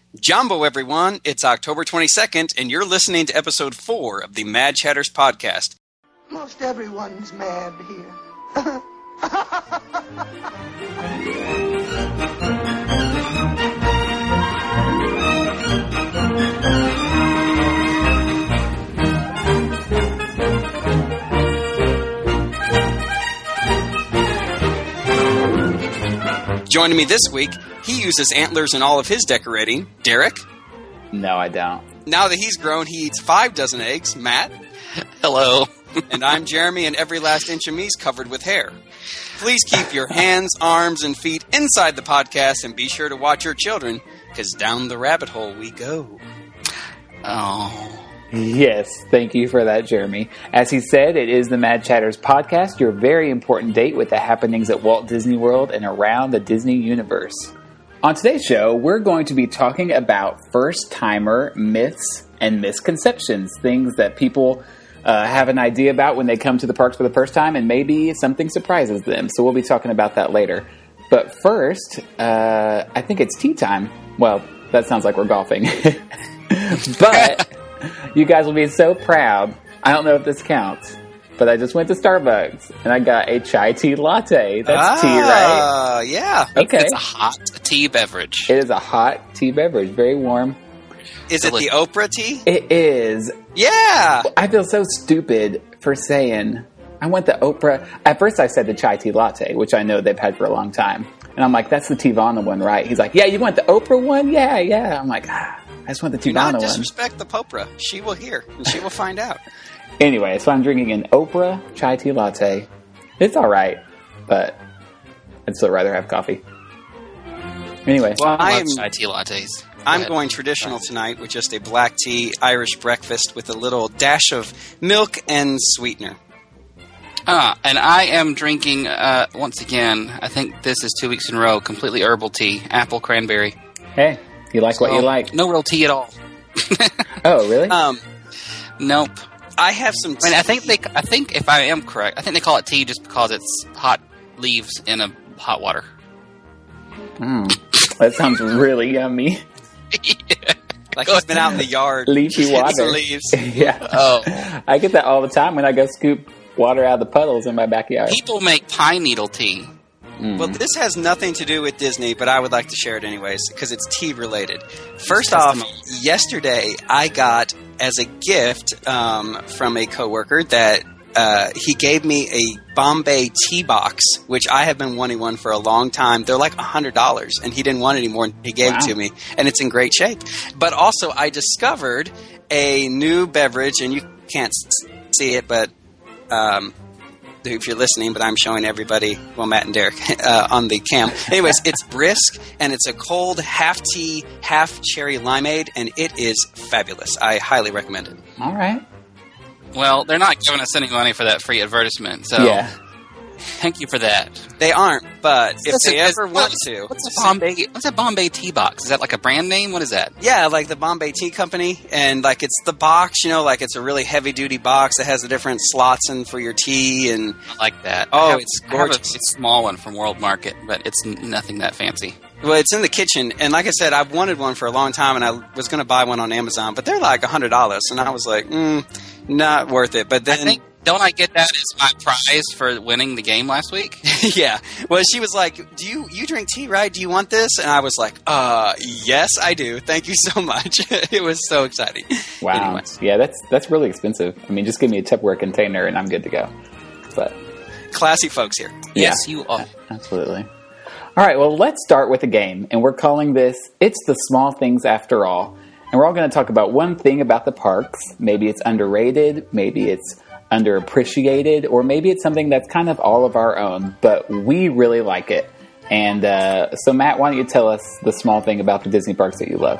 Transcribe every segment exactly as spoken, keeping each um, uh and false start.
Jumbo, everyone. It's October twenty-second, and you're listening to episode four of the Mad Chatters podcast. Most everyone's mad here. Joining me this week, he uses antlers in all of his decorating. Derek? No, I don't. Now that he's grown, he eats five dozen eggs. Matt? Hello. And I'm Jeremy, and every last inch of me is covered with hair. Please keep your hands, arms, and feet inside the podcast, and be sure to watch your children, because down the rabbit hole we go. Oh. Yes, thank you for that, Jeremy. As he said, it is the Mad Chatters podcast, your very important date with the happenings at Walt Disney World and around the Disney universe. On today's show, we're going to be talking about first-timer myths and misconceptions, things that people uh, have an idea about when they come to the parks for the first time, and maybe something surprises them. So we'll be talking about that later. But first, uh, I think it's tea time. Well, that sounds like we're golfing. But you guys will be so proud. I don't know if this counts, but I just went to Starbucks and I got a chai tea latte. That's ah, tea, right? Yeah. Okay. It's a hot tea beverage. It is a hot tea beverage, very warm. Is it the Oprah tea? It is. Yeah. I feel so stupid for saying I want the Oprah. At first I said the chai tea latte, which I know they've had for a long time. And I'm like, that's the Teavana one, right? He's like, yeah, you want the Oprah one? Yeah, yeah. I'm like, ah. I just want the Do Teavana one. not disrespect the Popra. She will hear, and she will find out. Anyway, so I'm drinking an Oprah chai tea latte. It's all right, but I'd still rather have coffee. Anyway. Well, I I love am, chai tea lattes. Go I'm ahead. going traditional tonight with just a black tea Irish breakfast with a little dash of milk and sweetener. Ah, and I am drinking, uh, once again, I think this is two weeks in a row, completely herbal tea, apple cranberry. Hey, you like what So, you like. No real tea at all. Oh, really? Um, Nope. I have some tea. I mean, I think they. I think if I am correct, I think they call it tea just because it's hot leaves in a hot water. Mm, that sounds really yummy. Yeah. Like he's been out in the yard. Leafy getting water. some leaves. Yeah. Oh. I get that all the time when I go scoop water out of the puddles in my backyard. People make pine needle tea. Mm. Well, this has nothing to do with Disney, but I would like to share it anyways, because it's tea-related. First off, yesterday I got, as a gift um, from a coworker, that uh, he gave me a Bombay tea box, which I have been wanting one for a long time. They're like one hundred dollars, and he didn't want any more, and he gave Wow. it to me, and it's in great shape. But also, I discovered a new beverage, and you can't s- see it, but... Um, if you're listening, but I'm showing everybody, well, Matt and Derek, uh, on the cam. Anyways, it's brisk, and it's a cold half tea, half cherry limeade, and it is fabulous. I highly recommend it. All right. Well, they're not giving us any money for that free advertisement, so Yeah. thank you for that. They aren't, but if Listen, they ever is- want what's, to... What's a Bombay? What's a Bombay tea box? Is that like a brand name? What is that? Yeah, like the Bombay Tea Company, and like it's the box, you know, like it's a really heavy-duty box that has the different slots in for your tea, and I like that. Oh, I have, it's I have gorgeous. a small one from World Market, but it's n- nothing that fancy. well, it's in the kitchen, and like I said, I've wanted one for a long time, and I was going to buy one on Amazon, but they're like one hundred dollars, and I was like, mm, not worth it. But then... I think don't I get that as my prize for winning the game last week? Yeah. Well, she was like, "Do you you drink tea, right? Do you want this?" And I was like, "Uh, yes, I do. Thank you so much." It was so exciting. Wow. Anyway. Yeah, that's that's really expensive. I mean, just give me a Tupperware container and I'm good to go. But Classy folks here. Yes, yeah, you are. absolutely. All right, well, let's start with a game, and we're calling this It's the Small Things After All. And we're all going to talk about one thing about the parks. Maybe it's underrated, maybe it's underappreciated, or maybe it's something that's kind of all of our own, but we really like it. And uh, so, Matt, why don't you tell us the small thing about the Disney parks that you love?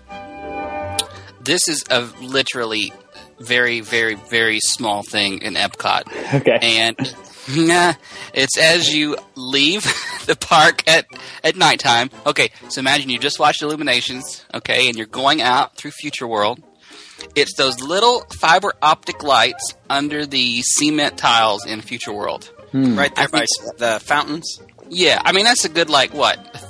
This is a literally very, very, very small thing in Epcot. Okay. And nah, it's as you leave the park at, at nighttime. Okay, so imagine you just watched Illuminations, okay, and you're going out through Future World. It's those little fiber optic lights under the cement tiles in Future World. Hmm. Right there I by think- the fountains. Yeah, I mean, that's a good, like, what,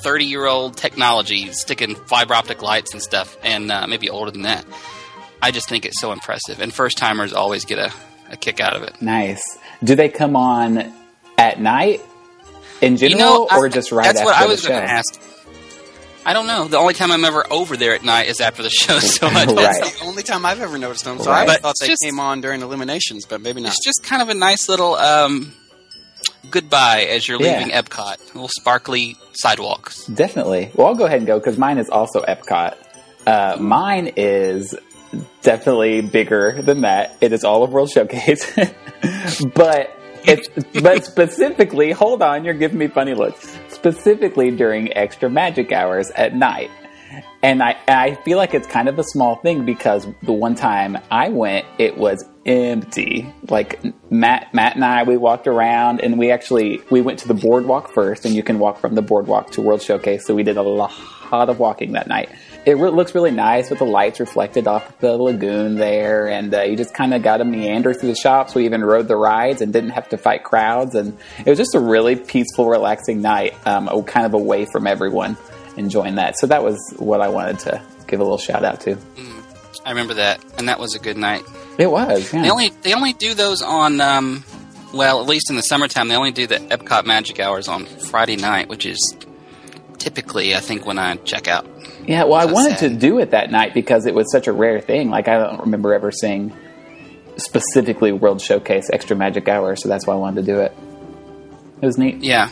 thirty-year-old technology, sticking fiber optic lights and stuff, and uh, maybe older than that. I just think it's so impressive, and first-timers always get a, a kick out of it. Nice. Do they come on at night in general, You know, I- or just right That's after what I the was show? going to ask. I don't know. The only time I'm ever over there at night is after the show, so I don't Right. know. That's the only time I've ever noticed them. So Right. I But thought it's they just- came on during Illuminations, but maybe not. It's just kind of a nice little um, goodbye as you're Yeah. leaving Epcot. Little sparkly sidewalks. Definitely. Well, I'll go ahead and go because mine is also Epcot. Uh, mine is definitely bigger than that. It is all of World Showcase, but it's but specifically, hold on, you're giving me funny looks. Specifically during extra magic hours at night. And I, I feel like it's kind of a small thing because the one time I went, it was empty. Like Matt, Matt and I, we walked around and we actually, we went to the boardwalk first, and you can walk from the boardwalk to World Showcase. So we did a lot of walking that night. It re- looks really nice with the lights reflected off the lagoon there. And uh, you just kind of got to meander through the shops. We even rode the rides and didn't have to fight crowds. And it was just a really peaceful, relaxing night, um, kind of away from everyone. Enjoying that. So that was what I wanted to give a little shout out to. I remember that, and that was a good night. It was, yeah. They only they only do those on, um, well, at least in the summertime, they only do the Epcot Magic Hours on Friday night, which is typically, I think, when I check out. Yeah, well, I So wanted sad. to do it that night because it was such a rare thing. Like, I don't remember ever seeing specifically World Showcase Extra Magic Hour, so that's why I wanted to do it. It was neat. Yeah.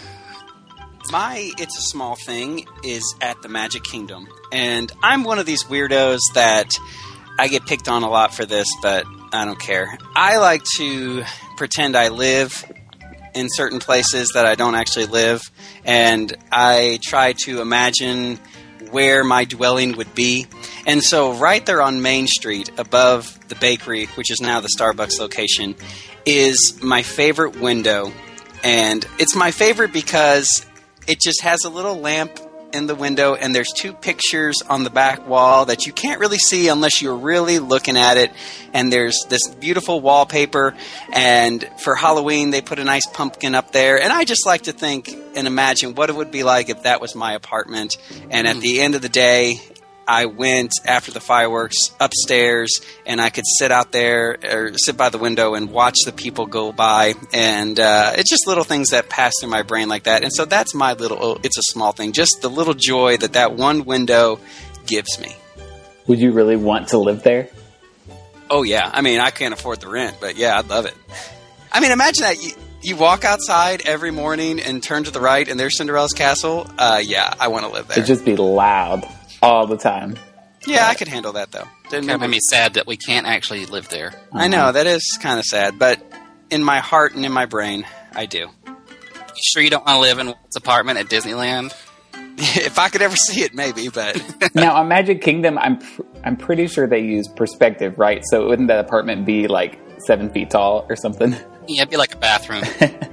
My It's a Small Thing is at the Magic Kingdom. And I'm one of these weirdos that I get picked on a lot for this, but I don't care. I like to pretend I live in certain places that I don't actually live. And I try to imagine where my dwelling would be. And so right there on Main Street above the bakery, which is now the Starbucks location, is my favorite window. And it's my favorite because it just has a little lamp in the window, and there's two pictures on the back wall that you can't really see unless you're really looking at it. And there's this beautiful wallpaper, and for Halloween they put a nice pumpkin up there. And I just like to think and imagine what it would be like if that was my apartment. And at the end of the day, I went after the fireworks upstairs, and I could sit out there or sit by the window and watch the people go by. And uh, it's just little things that pass through my brain like that. And so that's my little, oh, it's a small thing. Just the little joy that that one window gives me. Would you really want to live there? Oh, yeah. I mean, I can't afford the rent, but yeah, I'd love it. I mean, imagine that. You, you walk outside every morning and turn to the right, and there's Cinderella's castle. Uh, yeah, I want to live there. It'd just be loud all the time. Yeah, I could handle that, though. Didn't Kind of made me sad that we can't actually live there. I know, that is kind of sad, but in my heart and in my brain, I do. You sure you don't want to live in Walt's apartment at Disneyland? If I could ever see it, maybe, but Now, on Magic Kingdom, I'm pr- I'm pretty sure they use perspective, right? So wouldn't that apartment be like seven feet tall or something? Yeah, it'd be like a bathroom.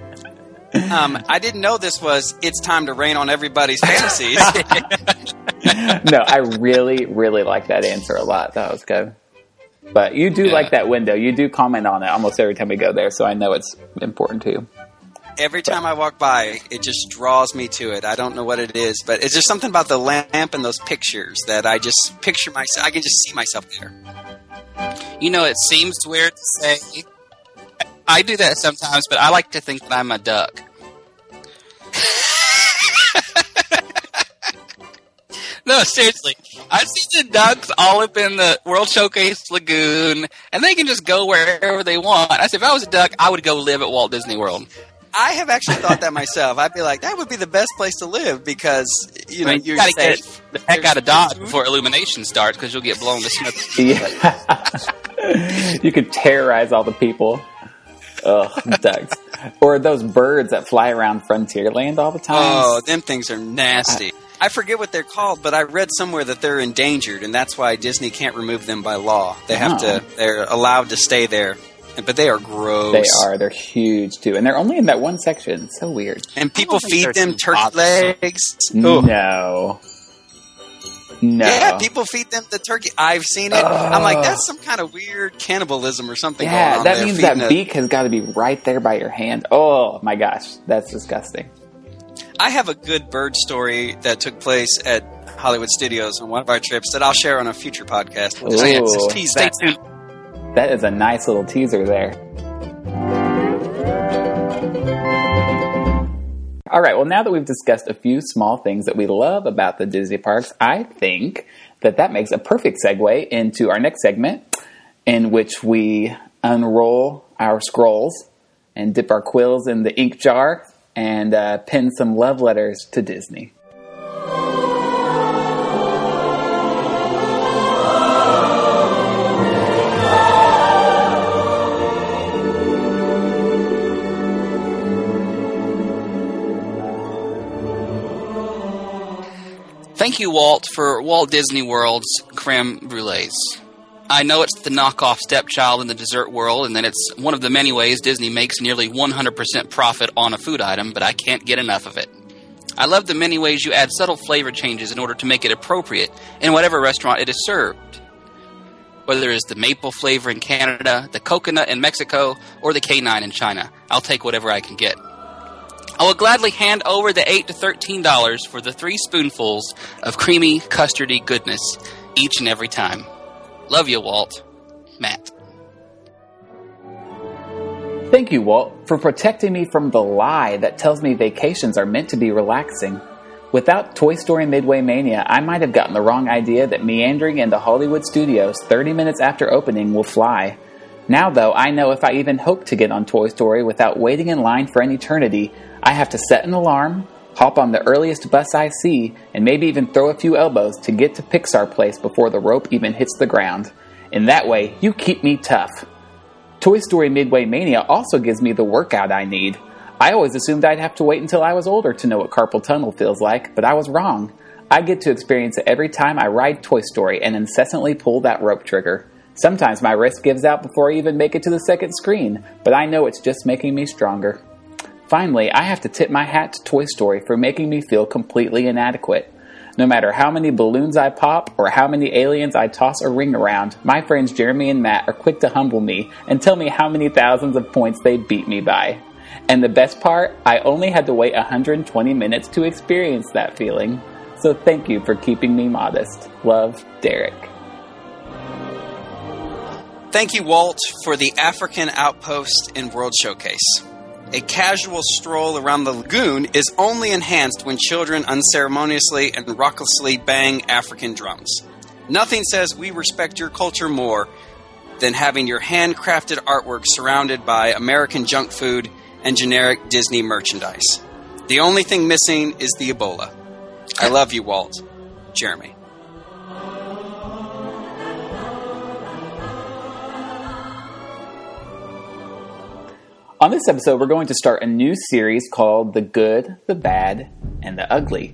um, I didn't know this was It's Time to Rain on Everybody's Fantasies. No, I really, really like that answer a lot. That was good. But you do Yeah. like that window. You do comment on it almost every time we go there, so I know it's important to you. Every time I walk by, it just draws me to it. I don't know what it is, but it's just something about the lamp and those pictures that I just picture myself. I can just see myself there. You know, it seems weird to say. I do that sometimes, but I like to think that I'm a duck. No, seriously. I see the ducks all up in the World Showcase Lagoon, and they can just go wherever they want. I said, if I was a duck, I would go live at Walt Disney World. I have actually thought that myself. I'd be like, that would be the best place to live because, you know, I mean, you're you gotta safe. get the heck out of Dodge before Illumination starts, because you'll get blown to smithereens. Yeah. You could terrorize all the people. Ugh, ducks. Or those birds that fly around Frontierland all the time. Oh, them things are nasty. I, I forget what they're called, but I read somewhere that they're endangered, and that's why Disney can't remove them by law. They have Oh. to. They're allowed to stay there, but they are gross. They are. They're huge, too. And they're only in that one section. So weird. And people think feed they're them too turkey bothersome. legs. Ugh. No. No. Yeah, people feed them the turkey. I've seen it. I'm like, that's some kind of weird cannibalism or something going Yeah, on that there, means feeding that a- beak has got to be right there by your hand. Oh, my gosh. That's disgusting. I have a good bird story that took place at Hollywood Studios on one of our trips that I'll share on a future podcast. We'll just, Ooh, just tease that tuned. That is a nice little teaser there. All right, well, now that we've discussed a few small things that we love about the Disney parks, I think that that makes a perfect segue into our next segment, in which we unroll our scrolls and dip our quills in the ink jar and uh, pen some love letters to Disney. Thank you, Walt, for Walt Disney World's creme brulees. I know it's the knockoff stepchild in the dessert world, and that it's one of the many ways Disney makes nearly one hundred percent profit on a food item, but I can't get enough of it. I love the many ways you add subtle flavor changes in order to make it appropriate in whatever restaurant it is served. Whether it's the maple flavor in Canada, the coconut in Mexico, or the canine in China, I'll take whatever I can get. I will gladly hand over the eight to thirteen dollars for the three spoonfuls of creamy, custardy goodness each and every time. Love you, Walt. Matt. Thank you, Walt, for protecting me from the lie that tells me vacations are meant to be relaxing. Without Toy Story Midway Mania, I might have gotten the wrong idea that meandering into Hollywood Studios thirty minutes after opening will fly. Now, though, I know if I even hope to get on Toy Story without waiting in line for an eternity, I have to set an alarm, hop on the earliest bus I see, and maybe even throw a few elbows to get to Pixar Place before the rope even hits the ground. In that way, you keep me tough. Toy Story Midway Mania also gives me the workout I need. I always assumed I'd have to wait until I was older to know what carpal tunnel feels like, but I was wrong. I get to experience it every time I ride Toy Story and incessantly pull that rope trigger. Sometimes my wrist gives out before I even make it to the second screen, but I know it's just making me stronger. Finally, I have to tip my hat to Toy Story for making me feel completely inadequate. No matter how many balloons I pop or how many aliens I toss a ring around, my friends Jeremy and Matt are quick to humble me and tell me how many thousands of points they beat me by. And the best part, I only had to wait one hundred twenty minutes to experience that feeling. So thank you for keeping me modest. Love, Derek. Thank you, Walt, for the African Outpost in World Showcase. A casual stroll around the lagoon is only enhanced when children unceremoniously and raucously bang African drums. Nothing says we respect your culture more than having your handcrafted artwork surrounded by American junk food and generic Disney merchandise. The only thing missing is the Ebola. I love you, Walt. Jeremy. On this episode, we're going to start a new series called The Good, the Bad, and the Ugly.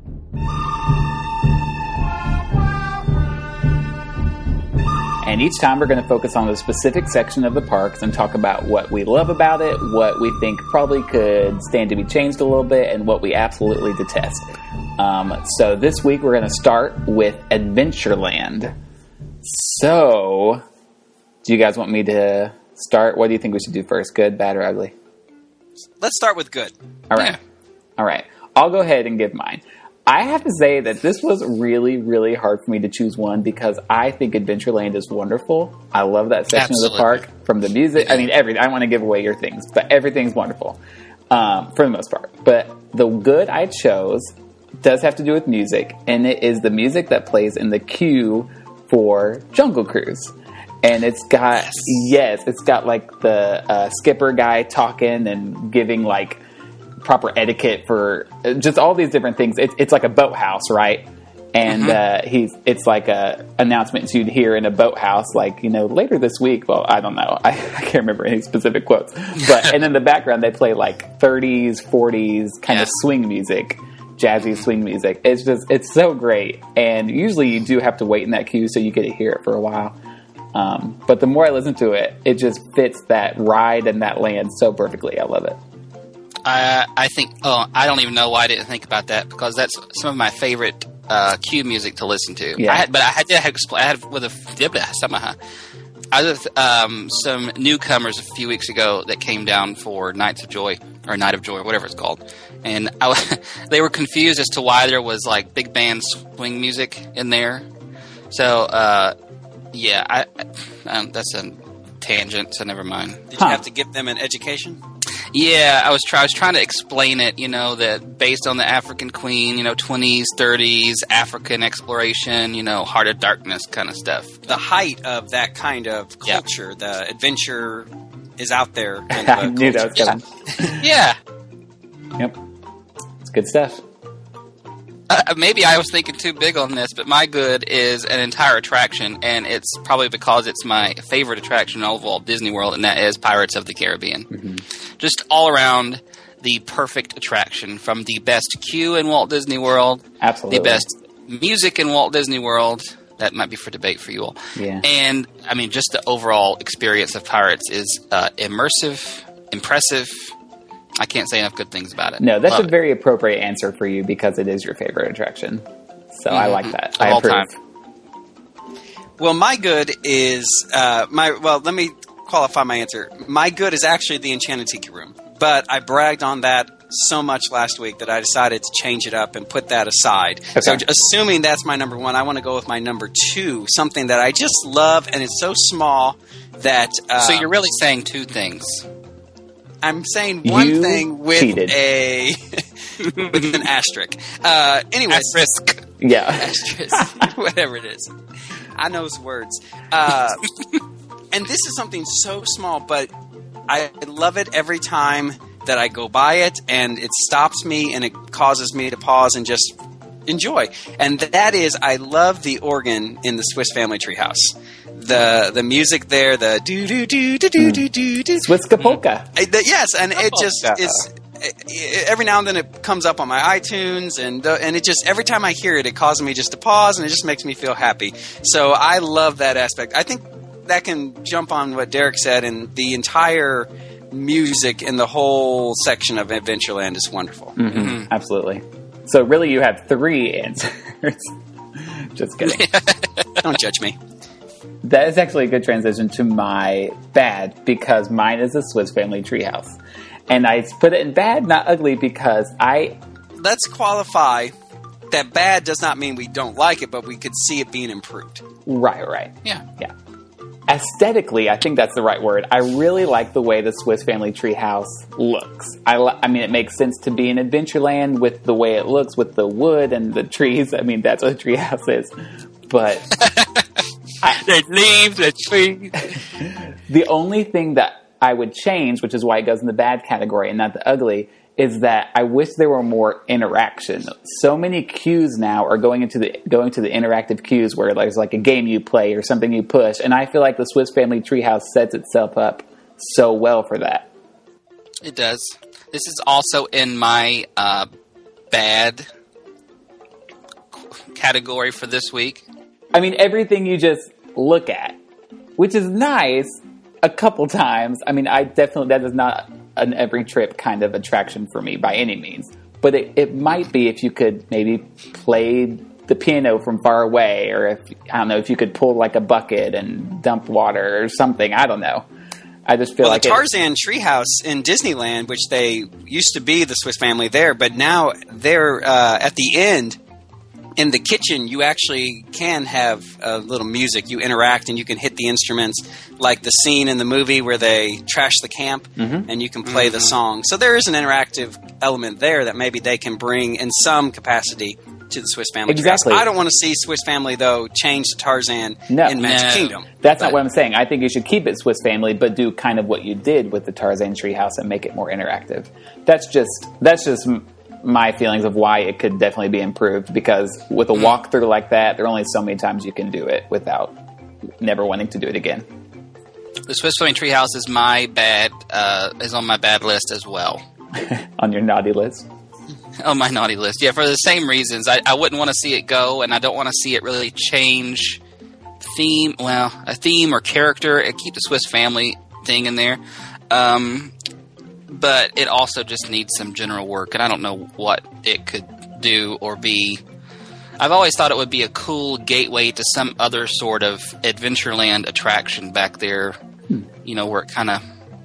And each time we're going to focus on a specific section of the parks and talk about what we love about it, what we think probably could stand to be changed a little bit, and what we absolutely detest. Um, so this week we're going to start with Adventureland. So, do you guys want me to start? What do you think we should do first? Good, bad, or ugly? Let's start with good. All right. All right. I'll go ahead and give mine. I have to say that this was really, really hard for me to choose one because I think Adventureland is wonderful. I love that section Absolutely. of the park, from the music. I mean, everything. I don't want to give away your things, but everything's wonderful um, for the most part. But the good I chose does have to do with music, and it is the music that plays in the queue for Jungle Cruise. And it's got, yes, yes it's got like the uh, skipper guy talking and giving like proper etiquette for just all these different things. It's it's like a boathouse, right? And mm-hmm. uh, he's it's like a announcements you'd hear in a boathouse, like, you know, later this week. Well, I don't know, I, I can't remember any specific quotes. But and in the background they play like thirties, forties kind yeah. of swing music, jazzy swing music. It's just it's so great. And usually you do have to wait in that queue so you get to hear it for a while. Um, but the more I listen to it, it just fits that ride and that land so perfectly. I love it. I I think. Oh, I don't even know why I didn't think about that because that's some of my favorite uh, cue music to listen to. Yeah. I had, but I had to have expl- I had with a somehow. I was with um, some newcomers a few weeks ago that came down for Nights of Joy, or Night of Joy, or whatever it's called. And I, they were confused as to why there was like big band swing music in there. So, uh, yeah, I, um, that's a tangent, so never mind. Did you Huh. have to give them an education? Yeah, I was, try- I was trying to explain it, you know, that based on the African Queen, you know, twenties, thirties, African exploration, you know, Heart of Darkness kind of stuff. The height of that kind of Yeah. culture, the adventure is out there. Kind I of a knew that was culture. coming. Yeah. Yep. It's good stuff. Uh, maybe I was thinking too big on this, but My Good is an entire attraction, and it's probably because it's my favorite attraction in all of Walt Disney World, and that is Pirates of the Caribbean. Mm-hmm. Just all around the perfect attraction, from the best queue in Walt Disney World, Absolutely. the best music in Walt Disney World. That might be for debate for you all. Yeah. And, I mean, just the overall experience of Pirates is uh, immersive, impressive. I can't say enough good things about it. No, that's Love a it. very appropriate answer for you because it is your favorite attraction. So I like that. Of I all approve. time. Well, my good is uh, my. Well, let me qualify my answer. My good is actually the Enchanted Tiki Room, but I bragged on that so much last week that I decided to change it up and put that aside. Okay. So, assuming that's my number one, I want to go with my number two, something that I just love, and it's so small that. Uh, So you're really saying two things. I'm saying one You thing with cheated. a with an asterisk. Uh, anyways, Asterisk. Yeah. asterisk, whatever it is. I know those words. Uh, and this is something so small, but I love it every time that I go by it, and it stops me and it causes me to pause and just enjoy. And that is, I love the organ in the Swiss Family Treehouse. The the music there, the do do do do do do do do. Switzka Polka. I- the- Yes, and it just Yeah. is. Every now and then it comes up on my iTunes, and uh, and it just every time I hear it, it causes me just to pause, and it just makes me feel happy. So I love that aspect. I think that can jump on what Derek said, and the entire music in the whole section of Adventureland is wonderful. Mhm. Absolutely. So really, you have three answers. Just kidding. Don't judge me. That is actually a good transition to my bad because mine is a Swiss Family Treehouse. And I put it in bad, not ugly, because I Let's qualify that bad does not mean we don't like it, but we could see it being improved. right, right, Yeah. yeah. Aesthetically, I think that's the right word. I really like the way the Swiss Family Treehouse looks. I, li- I mean, it makes sense to be in Adventureland with the way it looks, with the wood and the trees. I mean, that's what a treehouse is. But They leave the tree. the only thing that I would change, which is why it goes in the bad category and not the ugly, is that I wish there were more interaction. So many cues now are going into the going to the interactive cues where there's like a game you play or something you push, and I feel like the Swiss Family Treehouse sets itself up so well for that. It does. This is also in my uh, bad category for this week. I mean, everything you just look at, which is nice a couple times. I mean, I definitely, that is not an every trip kind of attraction for me by any means. But it, it might be if you could maybe play the piano from far away, or if, I don't know, if you could pull like a bucket and dump water or something. I don't know. I just feel Well, like the it- Tarzan treehouse in Disneyland, which they used to be the Swiss Family there, but now they're uh, at the end in the kitchen. You actually can have a little music. You interact and you can hit the instruments, like the scene in the movie where they trash the camp, Mhm. and you can play the song. So there is an interactive element there that maybe they can bring in some capacity to the Swiss Family Exactly. Treehouse. I don't want to see Swiss Family though change to Tarzan No. in Magic No. Kingdom. That's not But- what I'm saying. I think you should keep it Swiss Family, but do kind of what you did with the Tarzan Treehouse and make it more interactive. That's just that's just m- my feelings of why it could definitely be improved. Because with a walkthrough like that, there are only so many times you can do it without never wanting to do it again. The Swiss Family Treehouse is my bad. Uh, is on my bad list as well. On your naughty list. On my naughty list, yeah, for the same reasons. I, I wouldn't want to see it go, and I don't want to see it really change theme. Well, a theme or character. It keep the Swiss Family thing in there, um, but it also just needs some general work, and I don't know what it could do or be. I've always thought it would be a cool gateway to some other sort of Adventureland attraction back there. You know, where it kind of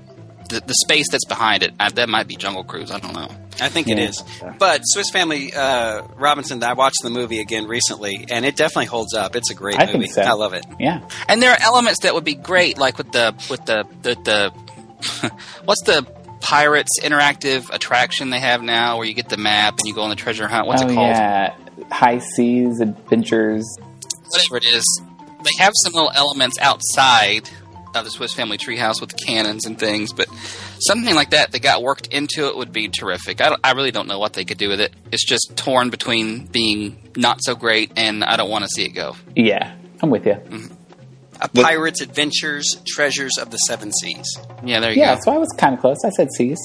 the, the space that's behind it. Uh, that might be Jungle Cruise. I don't know. I think it Yeah. is. But Swiss Family uh, Robinson, I watched the movie again recently, and it definitely holds up. It's a great I movie. think so. I love it. Yeah. And there are elements that would be great, like with the with the the, the what's the Pirates interactive attraction they have now, where you get the map and you go on the treasure hunt. What's oh, it called? yeah. High Seas Adventures. Whatever it is, they have some little elements outside of the Swiss Family Treehouse with cannons and things, but something like that that got worked into it would be terrific. I, don't, I really don't know what they could do with it. It's just torn between being not so great, and I don't want to see it go. Yeah, I'm with you. Mm-hmm. A Pirates Adventures, Treasures of the Seven Seas. Yeah, there you Yeah, go. so I was kind of close. I said Seas.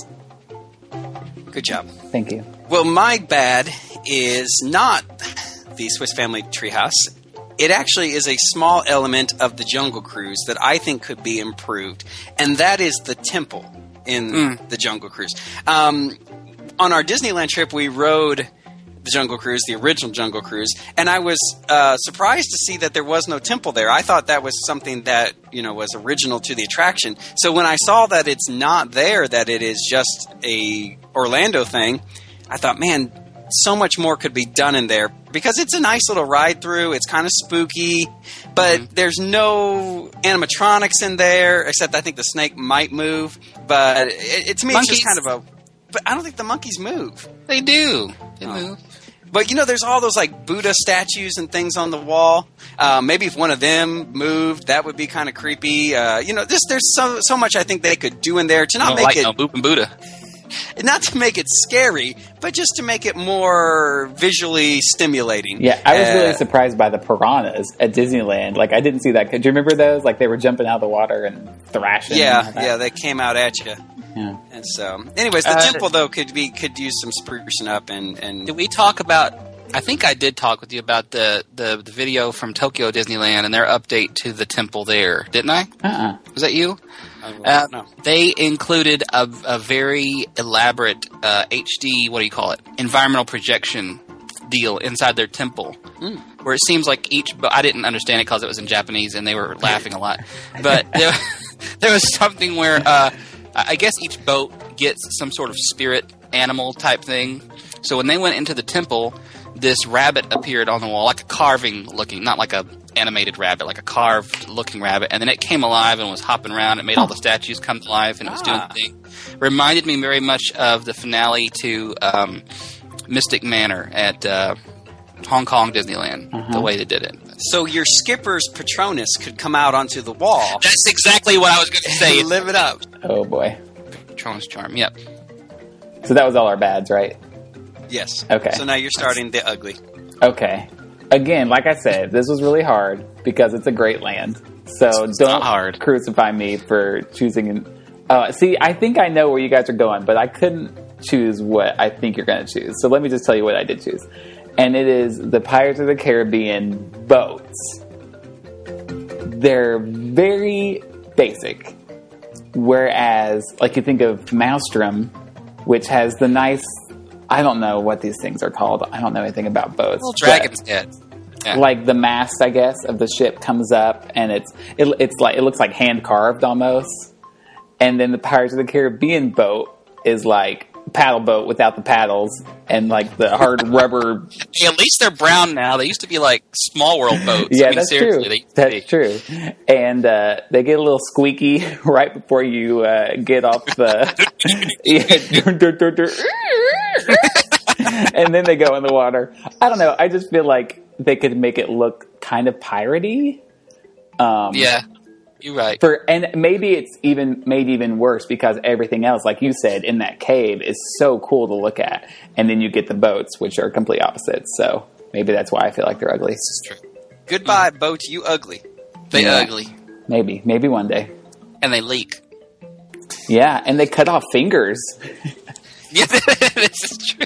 Good job. Thank you. Well, my bad is not the Swiss Family Treehouse. It actually is a small element of the Jungle Cruise that I think could be improved, and that is the temple in Mm. the Jungle Cruise. Um, on our Disneyland trip, we rode the Jungle Cruise, the original Jungle Cruise, and I was uh, surprised to see that there was no temple there. I thought that was something that, you know, was original to the attraction. So when I saw that it's not there, that it is just a Orlando thing, I thought, man, so much more could be done in there, because it's a nice little ride through. It's kind of spooky, but Mm-hmm. there's no animatronics in there, except I think the snake might move. But it, it, to me, Monkeys. it's just kind of a. But I don't think the monkeys move. They do. They Oh. move. But you know, there's all those like Buddha statues and things on the wall. Uh, maybe if one of them moved, that would be kind of creepy. Uh, you know, just there's so so much I think they could do in there to not Don't make like it. no Boop and Buddha. Not to make it scary, but just to make it more visually stimulating. Yeah, I was Uh, really surprised by the piranhas at Disneyland. Like, I didn't see that. Do you remember those? Like, they were jumping out of the water and thrashing. Yeah, and all that. yeah, they came out at you. Yeah. And so, anyways, the Uh, temple though could be could use some sprucing up and and Did we talk about? I think I did talk with you about the, the, the video from Tokyo Disneyland and their update to the temple there, didn't I? Uh-uh. Was that you? uh, Uh, no. They included a, a very elaborate uh, H D, what do you call it, environmental projection deal inside their temple, Hmm. where it seems like each boat, I didn't understand it because it was in Japanese and they were laughing a lot, but there, there was something where uh, I guess each boat gets some sort of spirit animal type thing. So when they went into the temple, this rabbit appeared on the wall, like a carving looking, not like a animated rabbit, like a carved looking rabbit, and then it came alive and was hopping around. It made all the statues come to life, and it was doing Ah. the thing. Reminded me very much of the finale to um, Mystic Manor at uh, Hong Kong Disneyland, Uh-huh. the way they did it. So your skipper's Patronus could come out onto the wall That's exactly what I was going to say. and live it up. Oh, boy. Patronus Charm, yep. So that was all our bads, right? Yes. Okay. So now you're starting the ugly. Okay. Again, like I said, this was really hard because it's a great land. So It's don't not hard. crucify me for choosing. Uh, see, I think I know where you guys are going, but I couldn't choose what I think you're going to choose. So let me just tell you what I did choose. And it is the Pirates of the Caribbean boats. They're very basic. Whereas, like, you think of Maelstrom, which has the nice... I don't know what these things are called. I don't know anything about boats. Little but- dragon's head. Yeah. like the mast, I guess, of the ship comes up, and it's it, it's like it looks like hand carved almost. And then the Pirates of the Caribbean boat is like paddle boat without the paddles, and like the hard rubber. Hey, at least they're brown now. They used to be like small world boats. Yeah, I mean, that's seriously, true. They used to be. That's true. And uh, they get a little squeaky right before you uh, get off the. And then they go in the water. I don't know. I just feel like they could make it look kind of piratey. Um, Yeah, you're right. For and maybe it's even made even worse because everything else, like you said, in that cave is so cool to look at, and then you get the boats, which are complete opposites. So maybe that's why I feel like they're ugly. This is true. Goodbye, boat, you ugly. They Yeah. ugly Maybe, maybe one day. and they leak. Yeah, and they cut off fingers. Yeah, this is true.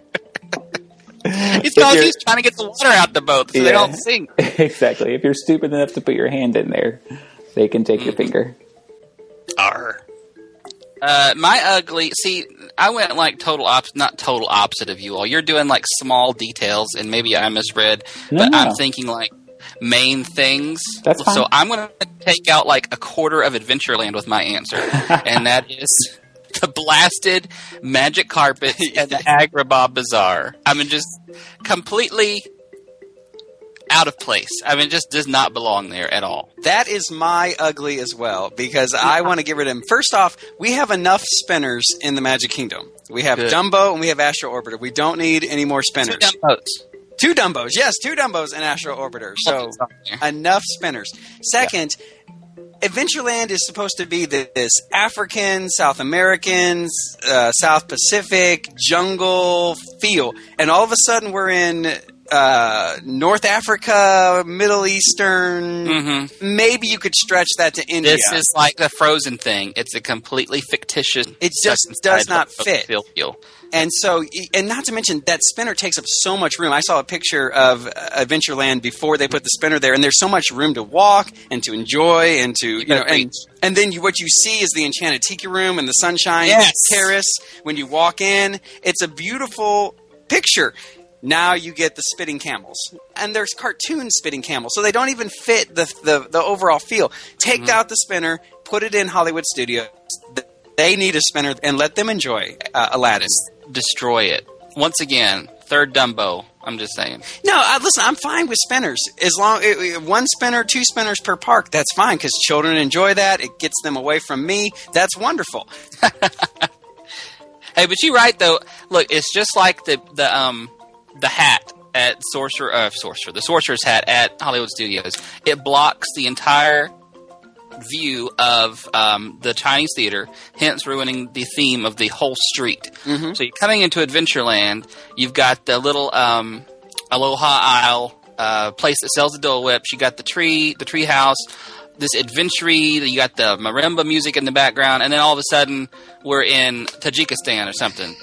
It's because you're- he's trying to get the water out the boat so they Yeah. don't sink. Exactly. If you're stupid enough to put your hand in there, they can take your finger. Arr. Uh, my ugly. See, I went like total opposite, not total opposite of you all. You're doing like small details, and maybe I misread, No, but no. I'm thinking like main things. That's fine. So I'm gonna take out like a quarter of Adventureland with my answer, and that is the blasted magic carpets at the Agrabah Bazaar. I mean, just completely out of place. I mean, it just does not belong there at all. That is my ugly as well, because I want to get rid of them. First off, we have enough spinners in the Magic Kingdom. We have Good. Dumbo and we have Astro Orbiter. We don't need any more spinners. Two Dumbos. Two Dumbos, yes, two Dumbos and Astro Orbiter. So enough spinners. Second, Adventureland is supposed to be this African, South American, uh, South Pacific jungle feel, and all of a sudden we're in uh, North Africa, Middle Eastern. Mm-hmm. Maybe you could stretch that to India. This is like the Frozen thing. It's a completely fictitious. It just does not fit. Feel, feel. And so, and not to mention, that spinner takes up so much room. I saw a picture of Adventureland before they put the spinner there, and there's so much room to walk and to enjoy and to, you know, and, and then you, what you see is the Enchanted Tiki Room and the Sunshine Yes. Terrace. When you walk in, it's a beautiful picture. Now you get the spitting camels. And there's cartoon spitting camels, so they don't even fit the the, the overall feel. Take mm-hmm. out the spinner, put it in Hollywood Studios. They need a spinner, and let them enjoy uh, Aladdin. Destroy it. Once again, third Dumbo. I'm just saying. No, uh, listen, I'm fine with spinners. As long it, it, one spinner, two spinners per park, that's fine, because children enjoy that. It gets them away from me. That's wonderful. Hey, but you're right, though. Look, it's just like the the um the hat at Sorcerer, uh, Sorcerer, the Sorcerer's hat at Hollywood Studios. It blocks the entire view of um, the Chinese theater, hence ruining the theme of the whole street. Mm-hmm. So you're coming into Adventureland, you've got the little um, Aloha Isle uh, place that sells the Dole Whips, you got the tree, the tree house, this adventure, you got the marimba music in the background, and then all of a sudden we're in Tajikistan or something.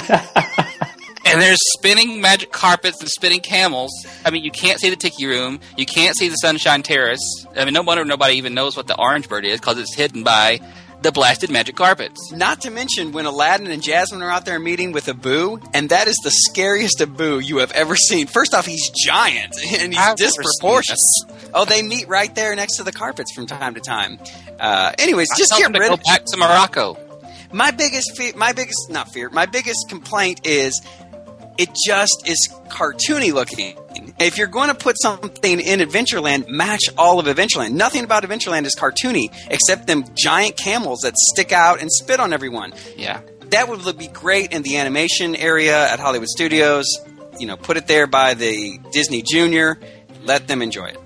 And there's spinning magic carpets and spinning camels. I mean, you can't see the Tiki Room. You can't see the Sunshine Terrace. I mean, no wonder nobody even knows what the Orange Bird is, because it's hidden by the blasted magic carpets. Not to mention when Aladdin and Jasmine are out there meeting with Abu, and that is the scariest Abu you have ever seen. First off, he's giant, and he's I've disproportionate. Oh, they meet right there next to the carpets from time to time. Uh, anyways, just I get rid to of go back to Morocco. My biggest fear, my biggest, not fear, my biggest complaint is it just is cartoony looking. If you're going to put something in Adventureland, match all of Adventureland. Nothing about Adventureland is cartoony except them giant camels that stick out and spit on everyone. Yeah. That would be great in the animation area at Hollywood Studios. You know, put it there by the Disney Junior. Let them enjoy it.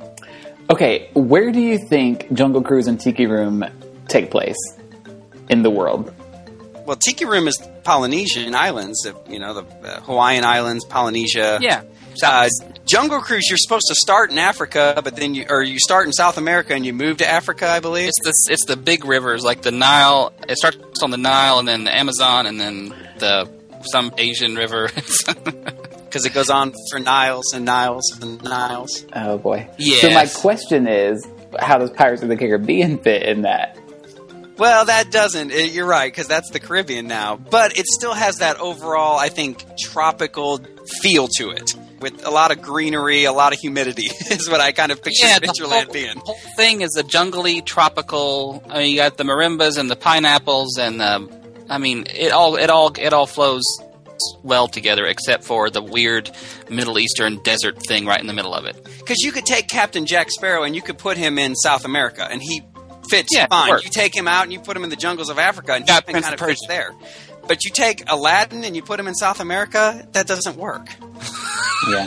Okay, where do you think Jungle Cruise and Tiki Room take place in the world? Well, Tiki Room is Polynesian islands, you know, the uh, Hawaiian Islands, Polynesia. Yeah. Uh, Jungle Cruise, you're supposed to start in Africa, but then you, or you start in South America and you move to Africa, I believe. It's the it's the big rivers like the Nile. It starts on the Nile and then the Amazon and then the some Asian river. Because it goes on for Niles and Niles and Niles. Oh boy. Yes. So my question is, how does Pirates of the Caribbean fit in that? Well, that doesn't. You're right, because that's the Caribbean now. But it still has that overall, I think, tropical feel to it. With a lot of greenery, a lot of humidity, is what I kind of picture yeah, Adventureland whole, being. The whole thing is a jungly, tropical. I mean, you got the marimbas and the pineapples, and the, I mean, it all, it all, it all flows well together, except for the weird Middle Eastern desert thing right in the middle of it. Because you could take Captain Jack Sparrow and you could put him in South America, and he fits yeah, fine. You take him out and you put him in the jungles of Africa, and he kind of fits there. But you take Aladdin and you put him in South America, that doesn't work. Yeah.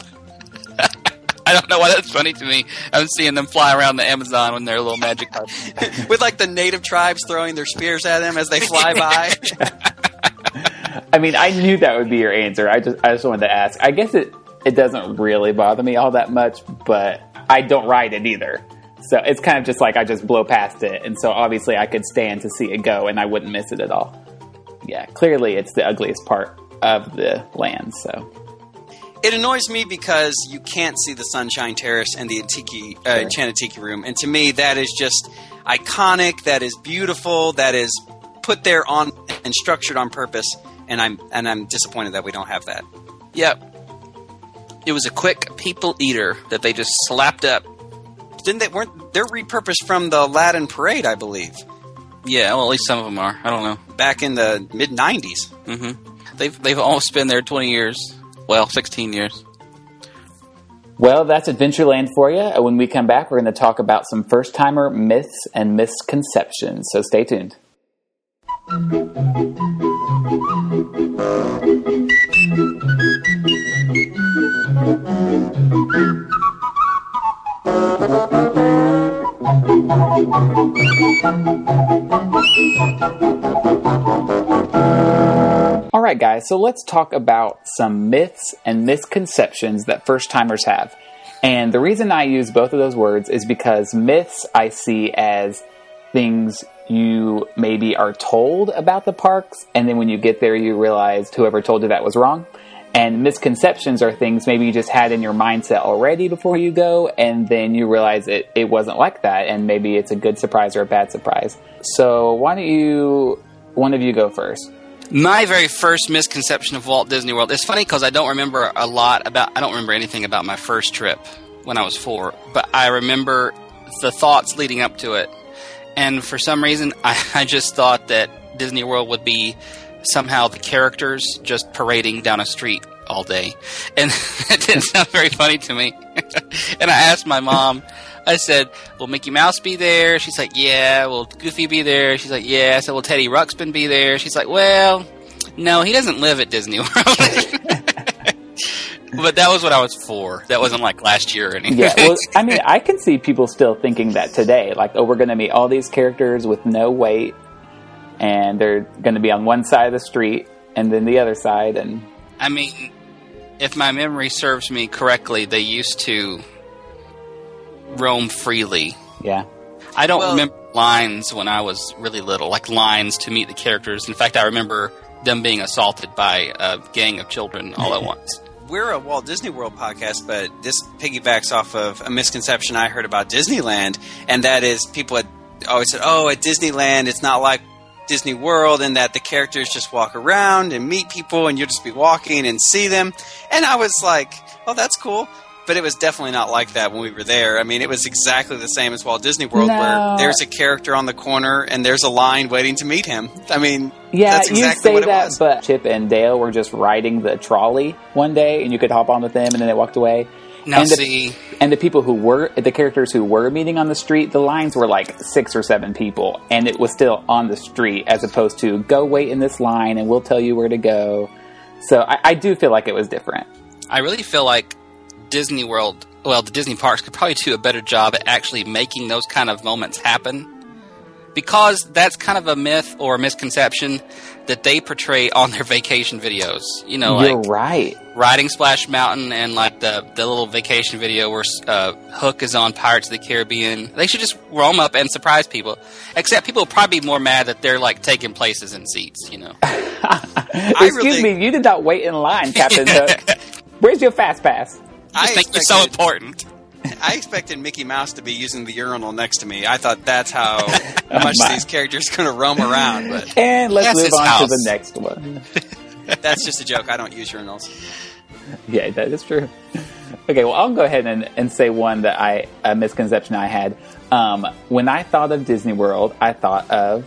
I don't know why that's funny to me. I'm seeing them fly around the Amazon when they're little magic carpets. With like the native tribes throwing their spears at them as they fly by. I mean, I knew that would be your answer. I just I just wanted to ask. I guess it, it doesn't really bother me all that much, but I don't ride it either. So it's kind of just like I just blow past it. And so obviously I could stand to see it go and I wouldn't miss it at all. Yeah, clearly it's the ugliest part of the land, so... It annoys me because you can't see the Sunshine Terrace and the Tiki, uh, sure. Enchanted Tiki Room. And to me, that is just iconic, that is beautiful, that is put there on and structured on purpose. And I'm and I'm disappointed that we don't have that. Yep. It was a quick people eater that they just slapped up Didn't they? Weren't they're repurposed from the Aladdin Parade, I believe. Yeah, well, at least some of them are. I don't know. Back in the mid nineties. Mm-hmm. They've they've almost been there twenty years. Well, sixteen years. Well, that's Adventureland for you. When we come back, we're going to talk about some first-timer myths and misconceptions. So stay tuned. All right, guys, so let's talk about some myths and misconceptions that first-timers have. And the reason I use both of those words is because myths I see as things you maybe are told about the parks, and then when you get there you realize whoever told you that was wrong. And misconceptions are things maybe you just had in your mindset already before you go, and then you realize it, it wasn't like that, and maybe it's a good surprise or a bad surprise. So why don't you, one of you go first? My very first misconception of Walt Disney World. It's funny because I don't remember a lot about, I don't remember anything about my first trip when I was four, but I remember the thoughts leading up to it. And for some reason, I, I just thought that Disney World would be somehow the characters just parading down a street all day. And that didn't sound very funny to me. And I asked my mom, I said, will Mickey Mouse be there? She's like, yeah. Will Goofy be there? She's like, yeah. I said, will Teddy Ruxpin be there? She's like, well, no, he doesn't live at Disney World. But that was when I was four. That wasn't like last year or anything. Yeah, well, I mean, I can see people still thinking that today. Like, oh, we're going to meet all these characters with no wait, and they're going to be on one side of the street and then the other side. And I mean, if my memory serves me correctly, they used to roam freely. Yeah. I don't Well- remember lines when I was really little, like lines to meet the characters. In fact, I remember them being assaulted by a gang of children all at once. We're a Walt Disney World podcast, but this piggybacks off of a misconception I heard about Disneyland, and that is people had always said, oh, at Disneyland it's not like Disney World, and that the characters just walk around and meet people and you'll just be walking and see them. And I was like, oh, that's cool. But it was definitely not like that when we were there. I mean, it was exactly the same as Walt Disney World, No. where there's a character on the corner and there's a line waiting to meet him. I mean, yeah, that's exactly you what say it that, was. but Chip and Dale were just riding the trolley one day, and you could hop on with them, and then they walked away. Now, and the, see, and the people who were, the characters who were meeting on the street, the lines were like six or seven people, and it was still on the street, as opposed to, go wait in this line, and we'll tell you where to go. So I, I do feel like it was different. I really feel like Disney World, well, the Disney parks could probably do a better job at actually making those kind of moments happen. Because that's kind of a myth or a misconception that they portray on their vacation videos. You know, You're like right. riding Splash Mountain and like the, the little vacation video where uh, Hook is on Pirates of the Caribbean. They should just roam up and surprise people. Except people will probably be more mad that they're like taking places in seats, you know. Excuse really- me, you did not wait in line, Captain Hook. Where's your fast pass? I just think you're so important. I expected Mickey Mouse to be using the urinal next to me. I thought that's how Oh, much my. these characters are going to roam around, but And let's That's move his on house. to the next one. that's just a joke. I don't use urinals. Yeah, that is true. Okay, well, I'll go ahead and, and say one that I, a misconception I had. Um, when I thought of Disney World, I thought of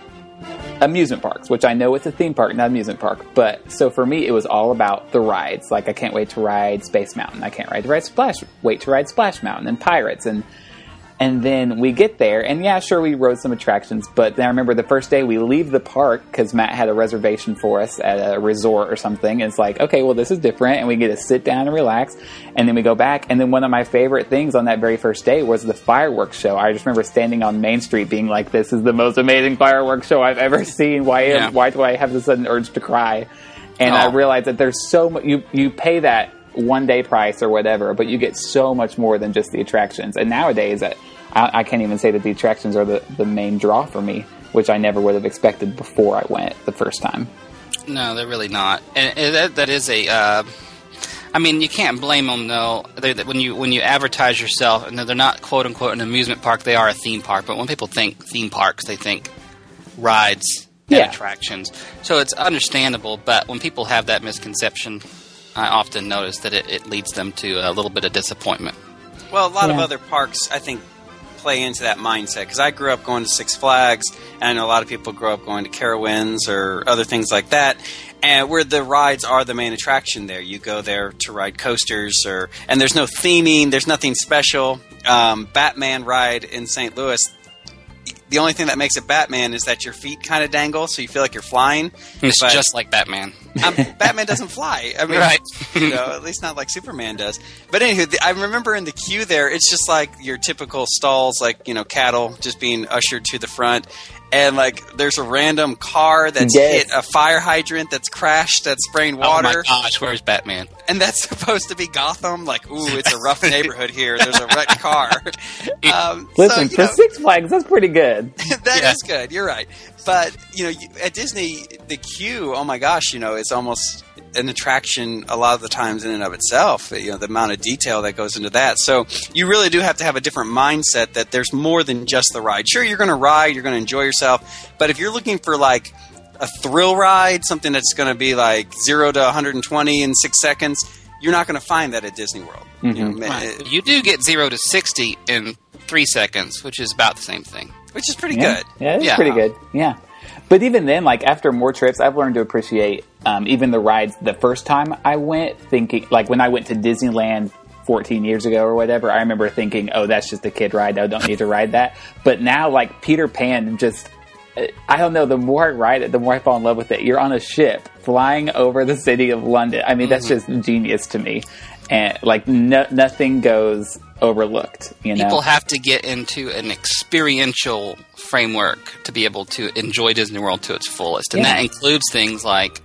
amusement parks, which I know it's a theme park, not amusement park. But so for me, it was all about the rides. Like, I can't wait to ride Space Mountain. I can't wait to ride Splash, wait to ride Splash Mountain and Pirates. And And then we get there, and yeah, sure, we rode some attractions, but then I remember the first day we leave the park, because Matt had a reservation for us at a resort or something, and it's like, okay, well, this is different, and we get to sit down and relax, and then we go back, and then one of my favorite things on that very first day was the fireworks show. I just remember standing on Main Street being like, this is the most amazing fireworks show I've ever seen. Why, Yeah. why do I have this sudden urge to cry? And I Oh. realized that there's so much, you, you pay that one day price or whatever, but you get so much more than just the attractions. And nowadays, I, I can't even say that the attractions are the, the main draw for me, which I never would have expected before I went the first time. No, they're really not. And and that, that is a. Uh, I mean, you can't blame them though. They're, when you when you advertise yourself, and they're not quote unquote an amusement park, they are a theme park. But when people think theme parks, they think rides and Yeah. attractions. So it's understandable. But when people have that misconception, I often notice that it, it leads them to a little bit of disappointment. Well, a lot Yeah. of other parks, I think, play into that mindset. Because I grew up going to Six Flags, and I know a lot of people grow up going to Carowinds or other things like that, and where the rides are the main attraction there. You go there to ride coasters, or and there's no theming, there's nothing special. Um, Batman ride in Saint Louis, the only thing that makes it Batman is that your feet kind of dangle, so you feel like you're flying. It's But- just like Batman. Um, Batman doesn't fly. I mean, Right. you know, at least not like Superman does. But anywho, the, I remember in the queue there, it's just like your typical stalls, like, you know, cattle just being ushered to the front. And, like, there's a random car that's Yes. hit a fire hydrant that's crashed, that's spraying water. Oh my gosh, where's Batman? And that's supposed to be Gotham. Like, ooh, it's a rough neighborhood here. There's a wrecked car. Um, Listen, so, you for know, Six Flags, that's pretty good. that Yeah. is good. You're right. But, you know, you- at Disney, the queue, oh my gosh, you know, it's almost an attraction a lot of the times in and of itself, you know, the amount of detail that goes into that. So you really do have to have a different mindset that there's more than just the ride. Sure, you're going to ride, you're going to enjoy yourself, but if you're looking for like a thrill ride, something that's going to be like zero to one hundred twenty in six seconds, you're not going to find that at Disney World. You know, ma- Right. You do get zero to sixty in three seconds, which is about the same thing. which is pretty Yeah, good. yeah it's Yeah. pretty good. Yeah. But even then, like, after more trips, I've learned to appreciate um, even the rides. The first time I went, thinking, like, when I went to Disneyland fourteen years ago or whatever, I remember thinking, oh, that's just a kid ride. I don't need to ride that. But now, like, Peter Pan just, I don't know, the more I ride it, the more I fall in love with it. You're on a ship flying over the city of London. I mean, that's just genius to me. And, like, no, nothing goes overlooked, you know? People have to get into an experiential framework to be able to enjoy Disney World to its fullest. And Yeah. that includes things like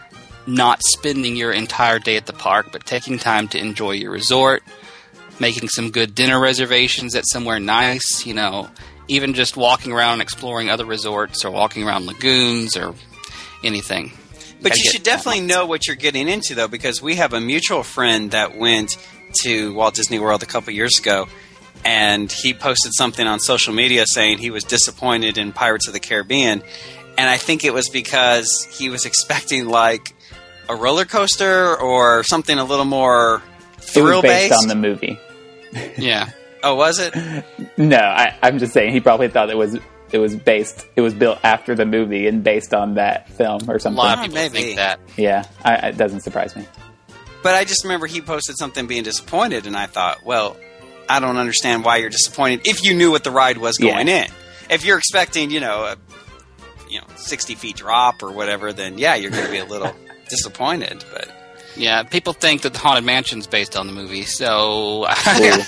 not spending your entire day at the park, but taking time to enjoy your resort, making some good dinner reservations at somewhere nice, you know, even just walking around and exploring other resorts or walking around lagoons or anything. But Gotta you get should definitely that know what you're getting into, though, because we have a mutual friend that went to Walt Disney World a couple years ago, and he posted something on social media saying he was disappointed in Pirates of the Caribbean, and I think it was because he was expecting, like, a roller coaster or something a little more It was thrill-based. based on the movie. Yeah. Oh, was it? No, I, I'm just saying he probably thought it was it was based it was built after the movie and based on that film or A something. lot of Oh, people maybe. think that. Yeah, I, it doesn't surprise me. But I just remember he posted something being disappointed, and I thought, well, I don't understand why you're disappointed if you knew what the ride was going Yeah. in. If you're expecting, you know, a you know sixty feet drop or whatever, then yeah, you're going to be a little disappointed. But Yeah, people think that the Haunted Mansion's based on the movie, so Ooh.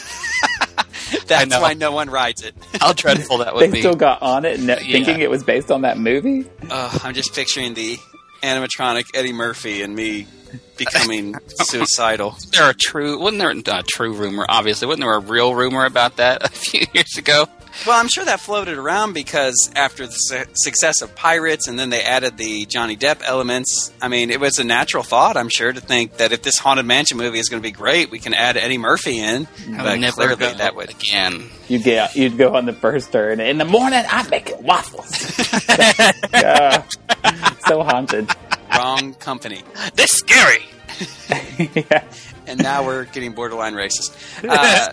that's know. why no one rides it. how dreadful that would They be. still got on it, no, Yeah. thinking it was based on that movie. uh, I'm just picturing the animatronic Eddie Murphy and me becoming suicidal. There a true wasn't there not a true rumor? Obviously, wasn't there a real rumor about that a few years ago? Well, I'm sure that floated around because after the su- success of Pirates and then they added the Johnny Depp elements, I mean, it was a natural thought, I'm sure, to think that if this Haunted Mansion movie is going to be great, we can add Eddie Murphy in. I But would never clearly go that would... again. You'd get you'd go on the first turn. In the morning, I'm making waffles. Yeah. So haunted. Wrong company. This scary. Yeah. And now we're getting borderline racist. Uh,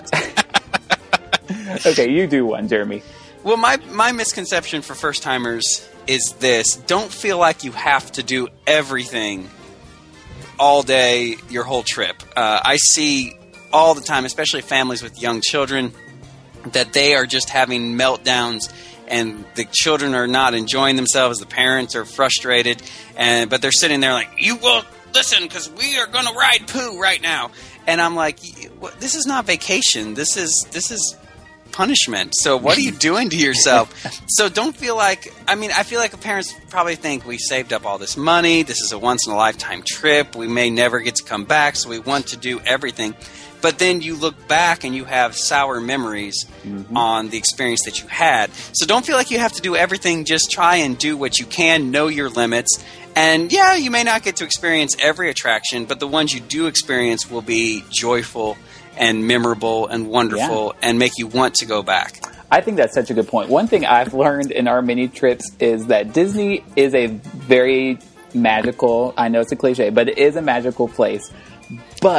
Okay, you do one, Jeremy. well, my, my misconception for first-timers is this. Don't feel like you have to do everything all day, your whole trip. Uh, I see all the time, especially families with young children, that they are just having meltdowns and the children are not enjoying themselves. The parents are frustrated, and but they're sitting there like, you will listen because we are going to ride Pooh right now. And I'm like, this is not vacation. This is this is punishment. So what are you doing to yourself? So don't feel like, I mean, I feel like parents probably think we saved up all this money. This is a once-in-a-lifetime trip. We may never get to come back, so we want to do everything. But then you look back and you have sour memories mm-hmm. on the experience that you had. So don't feel like you have to do everything. Just try and do what you can, know your limits. And yeah, you may not get to experience every attraction, but the ones you do experience will be joyful and memorable and wonderful yeah. and make you want to go back. I think that's such a good point. One thing I've learned in our mini trips is that Disney is a very magical, I know it's a cliche, but it is a magical place. But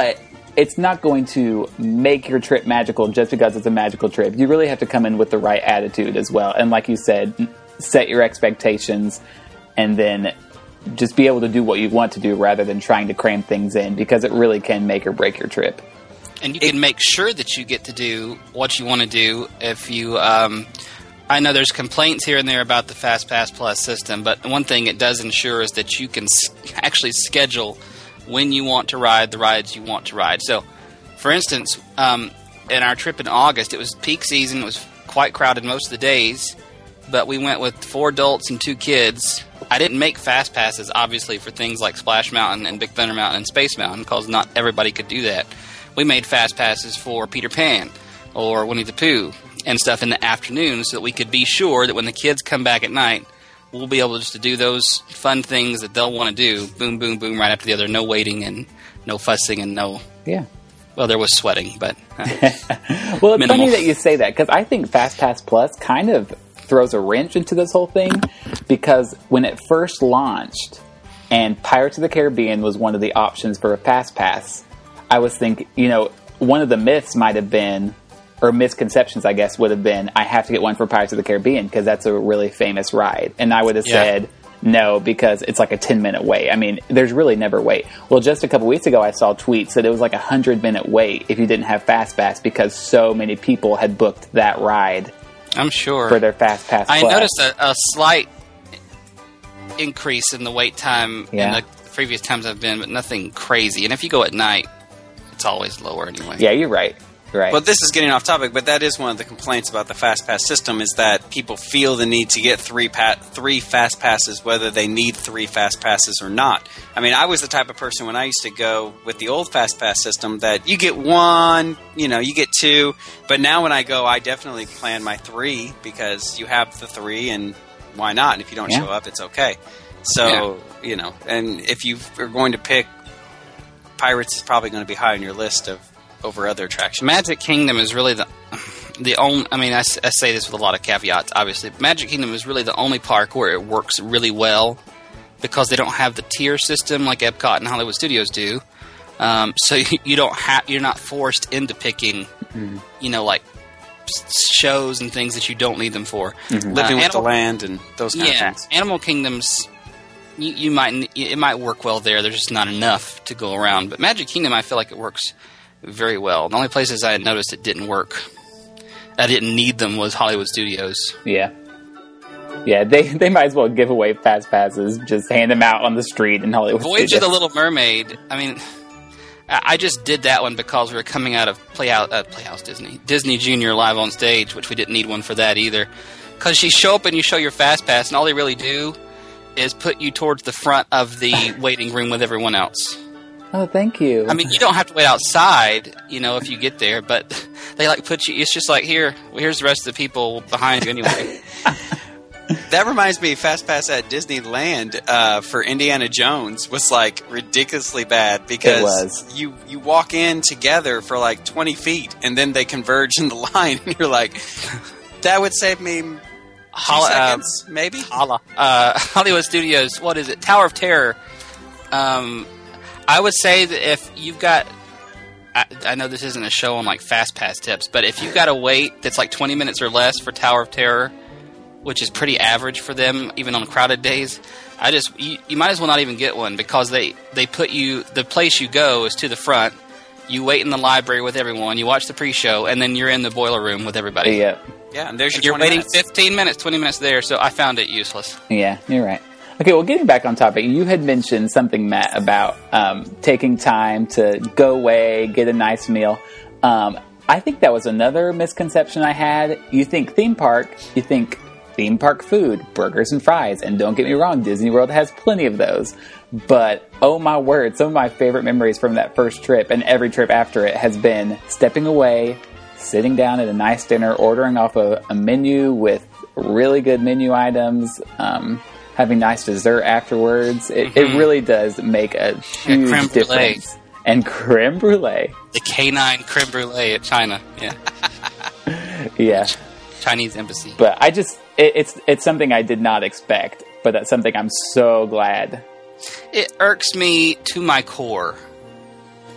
it's not going to make your trip magical just because it's a magical trip. You really have to come in with the right attitude as well. And like you said, set your expectations and then just be able to do what you want to do rather than trying to cram things in, because it really can make or break your trip. And you can make sure that you get to do what you want to do if you... Um, I know there's complaints here and there about the FastPass Plus system, but one thing it does ensure is that you can s- actually schedule when you want to ride the rides you want to ride. So, for instance, um, in our trip in August, it was peak season. It was quite crowded most of the days, but we went with four adults and two kids. I didn't make fast passes, obviously, for things like Splash Mountain and Big Thunder Mountain and Space Mountain, because not everybody could do that. We made fast passes for Peter Pan or Winnie the Pooh and stuff in the afternoon so that we could be sure that when the kids come back at night, we'll be able just to do those fun things that they'll want to do. Boom, boom, boom, right after the other. No waiting and no fussing and no... Yeah. Well, there was sweating, but... Uh, well, it's minimal. funny that you say that, because I think FastPass Plus kind of throws a wrench into this whole thing, because when it first launched, and Pirates of the Caribbean was one of the options for a FastPass, I was thinking, you know, one of the myths might have been... or misconceptions, I guess, would have been, I have to get one for Pirates of the Caribbean because that's a really famous ride. And I would have Yeah. said, no, because it's like a ten-minute wait. I mean, there's really never wait. Well, just a couple weeks ago, I saw tweets that it was like a hundred-minute wait if you didn't have FastPass because so many people had booked that ride I'm sure. for their FastPass I Plus. noticed a, a slight increase in the wait time Yeah. in the previous times I've been, but nothing crazy. And if you go at night, it's always lower anyway. Yeah, you're right. Right. But this is getting off topic, but that is one of the complaints about the FastPass system is that people feel the need to get three pa- three fast passes, whether they need three fast passes or not. I mean, I was the type of person when I used to go with the old FastPass system that you get one, you know, you get two, but now when I go, I definitely plan my three because you have the three, and why not? And if you don't Yeah. show up, it's okay. So, you know, and if you are going to pick, Pirates is probably going to be high on your list of over other attractions. Magic Kingdom is really the the only. I mean, I, s- I say this with a lot of caveats, obviously. But Magic Kingdom is really the only park where it works really well because they don't have the tier system like Epcot and Hollywood Studios do. Um, so you, you don't have. You're not forced into picking, Mm-hmm. you know, like s- shows and things that you don't need them for. Mm-hmm. Living Uh, with the Animal- land and those kind Yeah, of things. Animal Kingdoms. You, you might it might work well there. There's just not enough to go around. But Magic Kingdom, I feel like it works very well. The only places I had noticed it didn't work, I didn't need them, was Hollywood Studios. Yeah. Yeah, they they might as well give away fast passes, just hand them out on the street in Hollywood Voyage of Studios. the Little Mermaid. I mean, I I just did that one because we were coming out of Playhouse, uh, Playhouse Disney, Disney Junior live on stage, which we didn't need one for that either. Because you show up and you show your fast pass, and all they really do is put you towards the front of the waiting room with everyone else. Oh, thank you. I mean, you don't have to wait outside, you know, if you get there, but they like put you. It's just like here. Well, here's the rest of the people behind you anyway. That reminds me, FastPass at Disneyland uh, for Indiana Jones was like ridiculously bad because It was. you you walk in together for like twenty feet and then they converge in the line and you're like, that would save me two Hol- uh, seconds, maybe. Holla. Uh, Hollywood Studios. What is it? Tower of Terror. Um, I would say that if you've got, I, I know this isn't a show on like fast pass tips, but if you've got a wait that's like twenty minutes or less for Tower of Terror, which is pretty average for them, even on crowded days, I just you, you might as well not even get one because they they put you the place you go is to the front. You wait in the library with everyone. You watch the pre-show, and then you're in the boiler room with everybody. yeah, Yeah, and there's your You're twenty waiting minutes. fifteen minutes, twenty minutes there, so I found it useless. yeah, you're right. Okay, well, getting back on topic, you had mentioned something, Matt, about um, taking time to go away, get a nice meal. Um, I think that was another misconception I had. You think theme park, you think theme park food, burgers and fries. And don't get me wrong, Disney World has plenty of those. But, oh my word, some of my favorite memories from that first trip and every trip after it has been stepping away, sitting down at a nice dinner, ordering off a, a menu with really good menu items, um, having nice dessert afterwards. It, Mm-hmm. it really does make a huge creme brulee. difference. And creme brulee. The canine creme brulee at China. Yeah. Yeah. Chinese embassy. But I just, it, it's it's something I did not expect, but that's something I'm so glad. It irks me to my core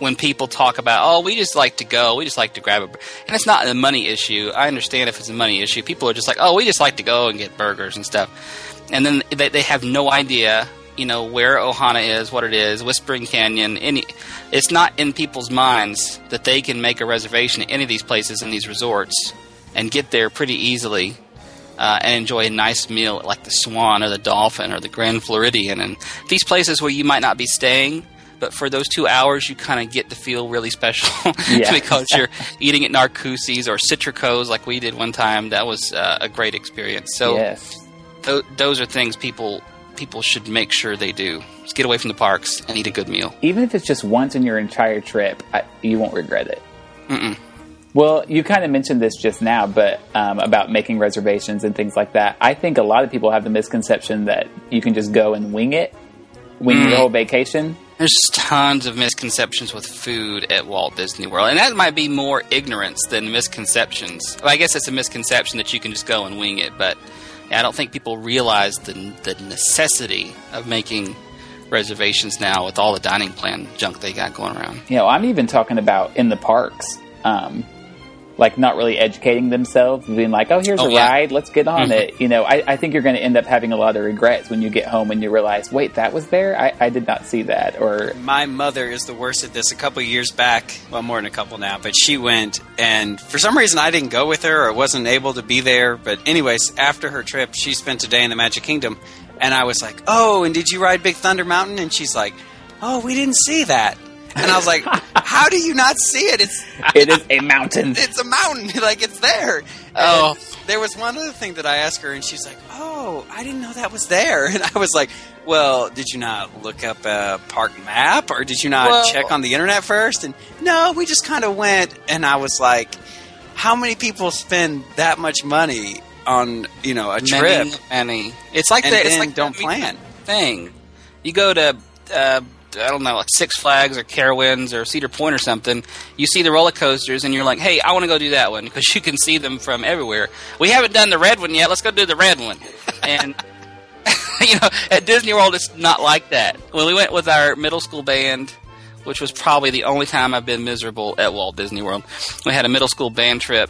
when people talk about, oh, we just like to go, we just like to grab a, and it's not a money issue. I understand if it's a money issue. People are just like, oh, we just like to go and get burgers and stuff, and then they, they have no idea, you know, where Ohana is, what it is, Whispering Canyon. Any, it's not in people's minds that they can make a reservation at any of these places in these resorts and get there pretty easily. Uh, and enjoy a nice meal at like the Swan or the Dolphin or the Grand Floridian, and these places where you might not be staying, but for those two hours you kind of get to feel really special Yeah. because you're eating at Narcoossee's or Citrico's like we did one time. That was uh, a great experience. So Yes. th- those are things people people should make sure they do. Just get away from the parks and eat a good meal. Even if it's just once in your entire trip, I, you won't regret it. Mm-mm. Well, you kind of mentioned this just now, but um, about making reservations and things like that. I think a lot of people have the misconception that you can just go and wing it, wing Mm. your whole vacation. There's tons of misconceptions with food at Walt Disney World, and that might be more ignorance than misconceptions. Well, I guess it's a misconception that you can just go and wing it, but I don't think people realize the, the necessity of making reservations now with all the dining plan junk they got going around. You know, I'm even talking about in the parks, um, like not really educating themselves, being like, oh, here's Oh, a yeah. ride, let's get on Mhm. it. You know, I, I think you're going to end up having a lot of regrets when you get home and you realize, wait, that was there? I, I did not see that. Or My mother is the worst at this. A couple years back, well, more than a couple now, but she went, and for some reason I didn't go with her or wasn't able to be there. But anyways, after her trip, she spent a day in the Magic Kingdom, and I was like, oh, and did you ride Big Thunder Mountain? And she's like, oh, we didn't see that. And I was like, how do you not see it? It's it is a mountain. it's a mountain. Like, it's there. Oh. And there was one other thing that I asked her, and she's like, oh, I didn't know that was there. And I was like, well, did you not look up a park map, or did you not Well- check on the internet first? And no, we just kind of went. And I was like, how many people spend that much money on, you know, a trip Many, many. It's like and that. It's then like don't that plan? thing. You go to, uh, I don't know, like Six Flags or Carowinds or Cedar Point or something. You see the roller coasters, and you're like, "Hey, I want to go do that one," because you can see them from everywhere. We haven't done the red one yet. Let's go do the red one. And you know, at Disney World, it's not like that. When we went with our middle school band, which was probably the only time I've been miserable at Walt Disney World, we had a middle school band trip.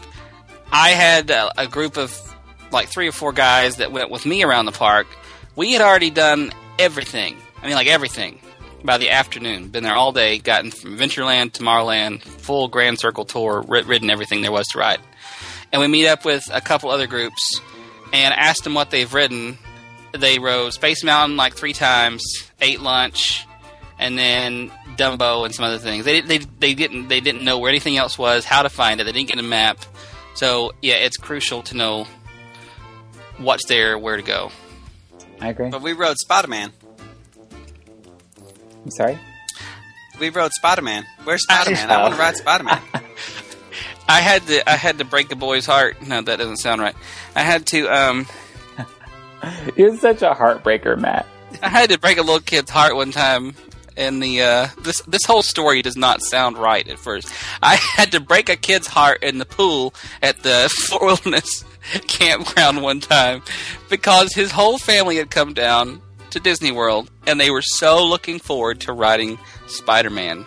I had a, a group of like three or four guys that went with me around the park. We had already done everything. I mean, like everything. By the afternoon, been there all day, gotten from Adventureland, Tomorrowland, full Grand Circle tour, rid- ridden everything there was to ride. And we meet up with a couple other groups and asked them what they've ridden. They rode Space Mountain like three times, ate lunch, and then Dumbo and some other things. They they they didn't they didn't know where anything else was, how to find it. They didn't get a map. So yeah, it's crucial to know what's there, where to go. I agree. But we rode Spider-Man. I'm sorry? We rode Spider-Man. Where's Spider-Man? I want to ride Spider-Man. I had to I had to break a boy's heart. No, that doesn't sound right. I had to um You're such a heartbreaker, Matt. I had to break a little kid's heart one time, and the uh, this this whole story does not sound right at first. I had to break a kid's heart in the pool at the Fort Wilderness campground one time because his whole family had come down to Disney World, and they were so looking forward to riding Spider-Man.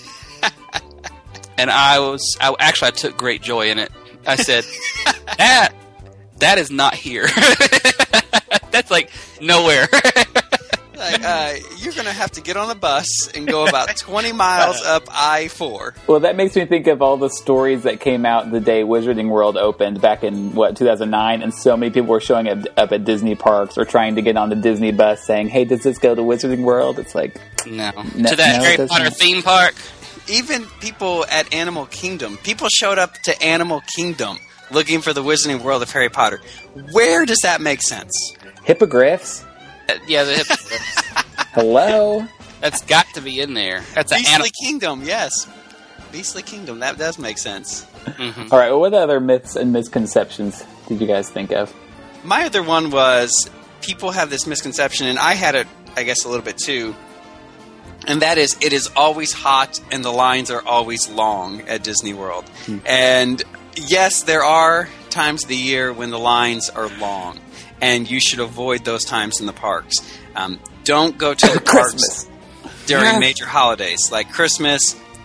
And I was I, actually I took great joy in it. I said, "That that is not here. That's like nowhere." Like, uh, you're going to have to get on a bus and go about twenty miles up I four. Well, that makes me think of all the stories that came out the day Wizarding World opened back in, what, two thousand nine, and so many people were showing up, up at Disney parks or trying to get on the Disney bus saying, hey, does this go to Wizarding World? It's like... No. No, To that no, it Harry doesn't. Potter theme park. Even people at Animal Kingdom, people showed up to Animal Kingdom looking for the Wizarding World of Harry Potter. Where does that make sense? Hippogriffs? Uh, Yeah, the hip- Hello? that's got to be in there. That's an Beastly animal. Kingdom, yes. Beastly Kingdom, that does make sense. All right, well, what other myths and misconceptions did you guys think of? My other one was people have this misconception, and I had it, I guess, a little bit too, and that is it is always hot and the lines are always long at Disney World. And yes, there are times of the year when the lines are long, and you should avoid those times in the parks. Um, don't go to the parks Christmas. during Yeah. major holidays like Christmas,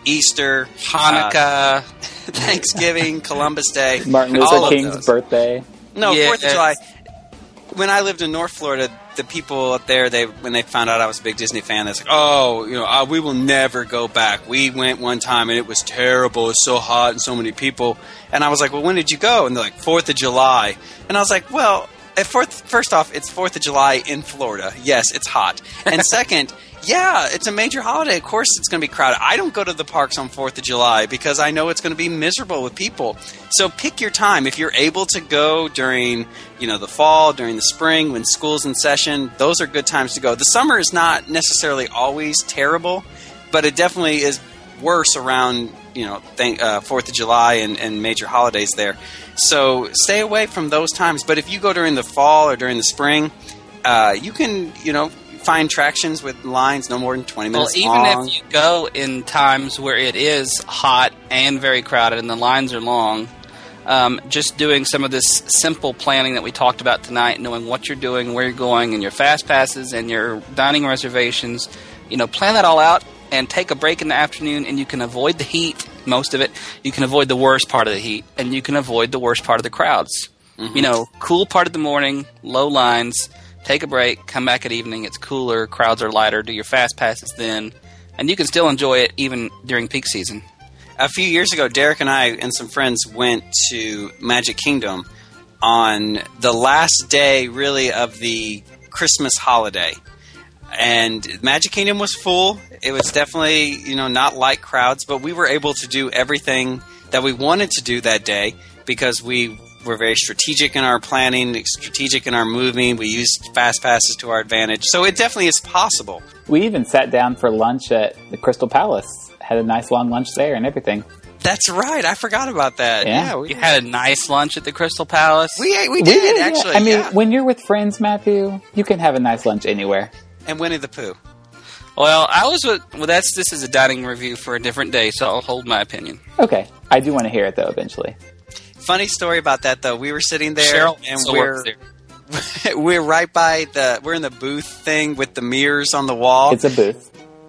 Easter, Hanukkah, uh, Thanksgiving, Columbus Day, Martin all Luther of King's those. birthday. No, Yes. Fourth of July. When I lived in North Florida, the people up there, they when they found out I was a big Disney fan, they're like, "Oh, you know, uh, we will never go back. We went one time and it was terrible. It was so hot and so many people." And I was like, "Well, when did you go?" And they're like, Fourth of July." And I was like, "Well, at fourth, first off, it's Fourth of July in Florida. Yes, it's hot. And second, yeah, it's a major holiday. Of course, it's going to be crowded. I don't go to the parks on Fourth of July because I know it's going to be miserable with people. So pick your time. If you're able to go during, you know, the fall, during the spring, when school's in session, those are good times to go. The summer is not necessarily always terrible, but it definitely is worse around, you know, th- uh, Fourth of July and, and major holidays there. So stay away from those times. But if you go during the fall or during the spring, uh, you can, you know, find attractions with lines no more than twenty Well, minutes even long. if you go in times where it is hot and very crowded and the lines are long, um, just doing some of this simple planning that we talked about tonight, knowing what you're doing, where you're going, and your fast passes and your dining reservations, you know, plan that all out and take a break in the afternoon, and you can avoid the heat, most of it. You can avoid the worst part of the heat, and you can avoid the worst part of the crowds. Mm-hmm. You know, cool part of the morning, low lines. Take a break, come back at evening, it's cooler, crowds are lighter, do your fast passes then, and you can still enjoy it even during peak season. A few years ago, Derek and I and some friends went to Magic Kingdom on the last day, really, of the Christmas holiday. And Magic Kingdom was full. It was definitely, you know, not light crowds, but we were able to do everything that we wanted to do that day because we We're very strategic in our planning, strategic in our moving. We used fast passes to our advantage. So it definitely is possible. We even sat down for lunch at the Crystal Palace. Had a nice long lunch there and everything. That's right. I forgot about that. Yeah. Yeah we, You had a nice lunch at the Crystal Palace. we, we did, We- yeah. actually. I mean, yeah. when you're with friends, Matthew, you can have a nice lunch anywhere. And Winnie the Pooh. Well, I was with. Well, that's this is a dining review for a different day, so I'll hold my opinion. Okay. I do want to hear it, though, eventually. Funny story about that, though. We were sitting there, Cheryl and still we're works there. we're right by the we're in the booth thing with the mirrors on the wall. It's a booth.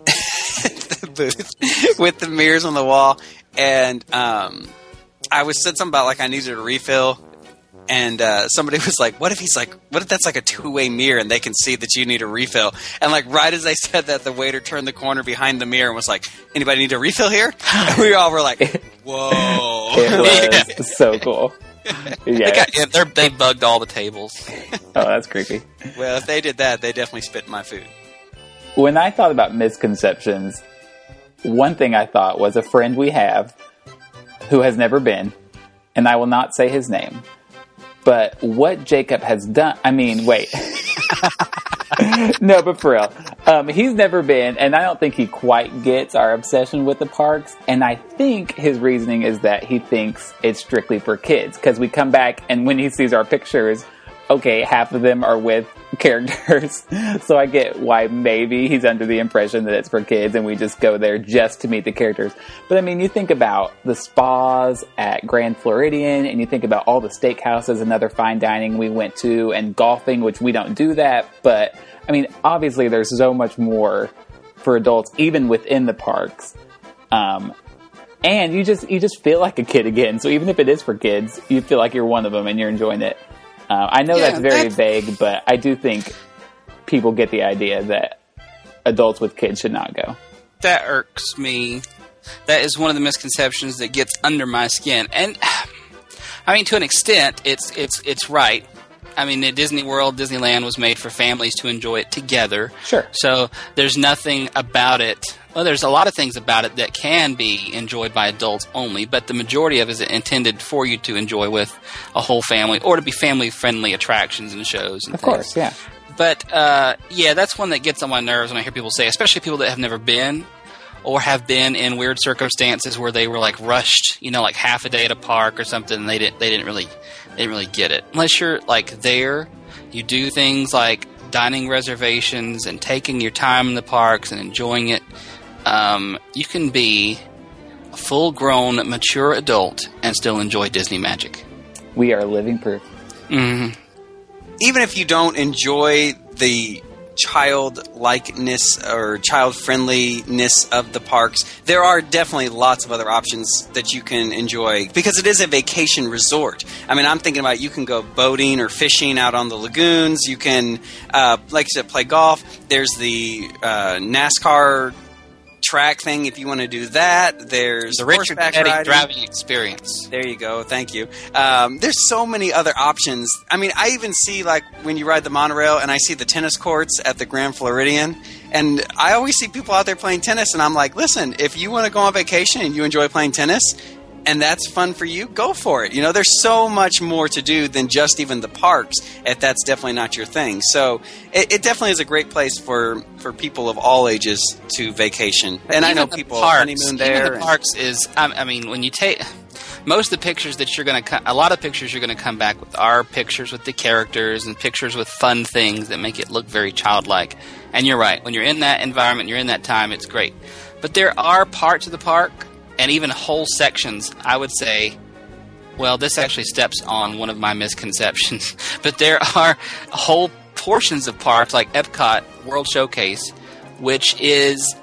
the booth with the mirrors on the wall, and um, I was said something about like I needed a refill, and uh, somebody was like, "What if he's like, what if that's like a two way mirror and they can see that you need a refill?" And like right as I said that, the waiter turned the corner behind the mirror and was like, "Anybody need a refill here?" And we all were like, "Whoa!" It was so cool. They, Yeah. got, yeah, they're, they bugged all the tables. Oh, that's creepy. Well, if they did that, they definitely spit in my food. When I thought about misconceptions, one thing I thought was a friend we have who has never been, and I will not say his name, but what Jacob has done, I mean, wait. No, but for real. Um, he's never been, and I don't think he quite gets our obsession with the parks, and I think his reasoning is that he thinks it's strictly for kids, because we come back, and when he sees our pictures, okay, half of them are with characters, so I get why maybe he's under the impression that it's for kids and we just go there just to meet the characters. But I mean, you think about the spas at Grand Floridian, and you think about all the steakhouses and other fine dining we went to, and golfing, which we don't do that, but I mean, obviously there's so much more for adults, even within the parks. Um, and you just, you just feel like a kid again. So even if it is for kids, you feel like you're one of them and you're enjoying it. Uh, I know Yeah, that's very that's- vague, but I do think people get the idea that adults with kids should not go. That irks me. That is one of the misconceptions that gets under my skin. And I mean, to an extent, it's it's it's right. I mean, at Disney World, Disneyland was made for families to enjoy it together. Sure. So there's nothing about it. Well, there's a lot of things about it that can be enjoyed by adults only, but the majority of it is intended for you to enjoy with a whole family, or to be family-friendly attractions and shows and Of things. course, yeah. But, uh, yeah, that's one that gets on my nerves when I hear people say, especially people that have never been or have been in weird circumstances where they were, like, rushed, you know, like half a day at a park or something, and they didn't, they didn't really, they didn't really get it. Unless you're, like, there, you do things like dining reservations and taking your time in the parks and enjoying it. Um, you can be a full-grown, mature adult and still enjoy Disney magic. We are living proof. Mm-hmm. Even if you don't enjoy the childlikeness or child-friendliness of the parks, there are definitely lots of other options that you can enjoy because it is a vacation resort. I mean, I'm thinking about you can go boating or fishing out on the lagoons. You can, uh, like you said, play golf. There's the uh, NASCAR track thing if you want to do that. There's the Richard horseback Petty riding. driving experience. There you go. Thank you. Um, there's so many other options. I mean, I even see, like, when you ride the monorail and I see the tennis courts at the Grand Floridian, and I always see people out there playing tennis, and I'm like, listen, if you want to go on vacation and you enjoy playing tennis, and that's fun for you, go for it. You know, there's so much more to do than just even the parks, if that's definitely not your thing. So it, it definitely is a great place for, for people of all ages to vacation. And even I know the people parks, honeymoon there. Even the and, parks is, I, I mean, when you take... Most of the pictures that you're going to... A lot of pictures you're going to come back with are pictures with the characters and pictures with fun things that make it look very childlike. And you're right. When you're in that environment, you're in that time, it's great. But there are parts of the park... And even whole sections, I would say, well, this actually steps on one of my misconceptions. But there are whole portions of parks, like Epcot World Showcase, which is...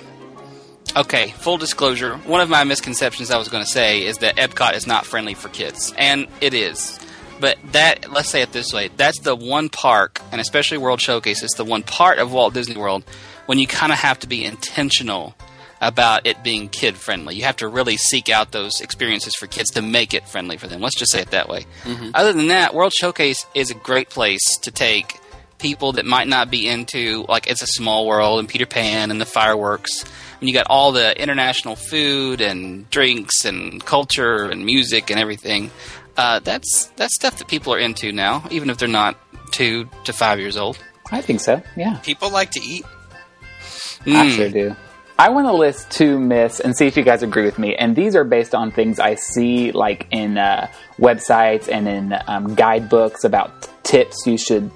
Okay, full disclosure, one of my misconceptions I was going to say is that Epcot is not friendly for kids. And it is. But that, let's say it this way, that's the one park, and especially World Showcase, it's the one part of Walt Disney World when you kind of have to be intentional about it being kid-friendly. You have to really seek out those experiences for kids to make it friendly for them. Let's just say it that way. Mm-hmm. Other than that, World Showcase is a great place to take people that might not be into, like, It's a Small World and Peter Pan and the fireworks. And you got all the international food and drinks and culture and music and everything. Uh, that's that's stuff that people are into now, even if they're not two to five years old. I think so, yeah. People like to eat. Mm. I sure do. I want to list two myths and see if you guys agree with me. And these are based on things I see, like in uh, websites and in um, guidebooks about tips you should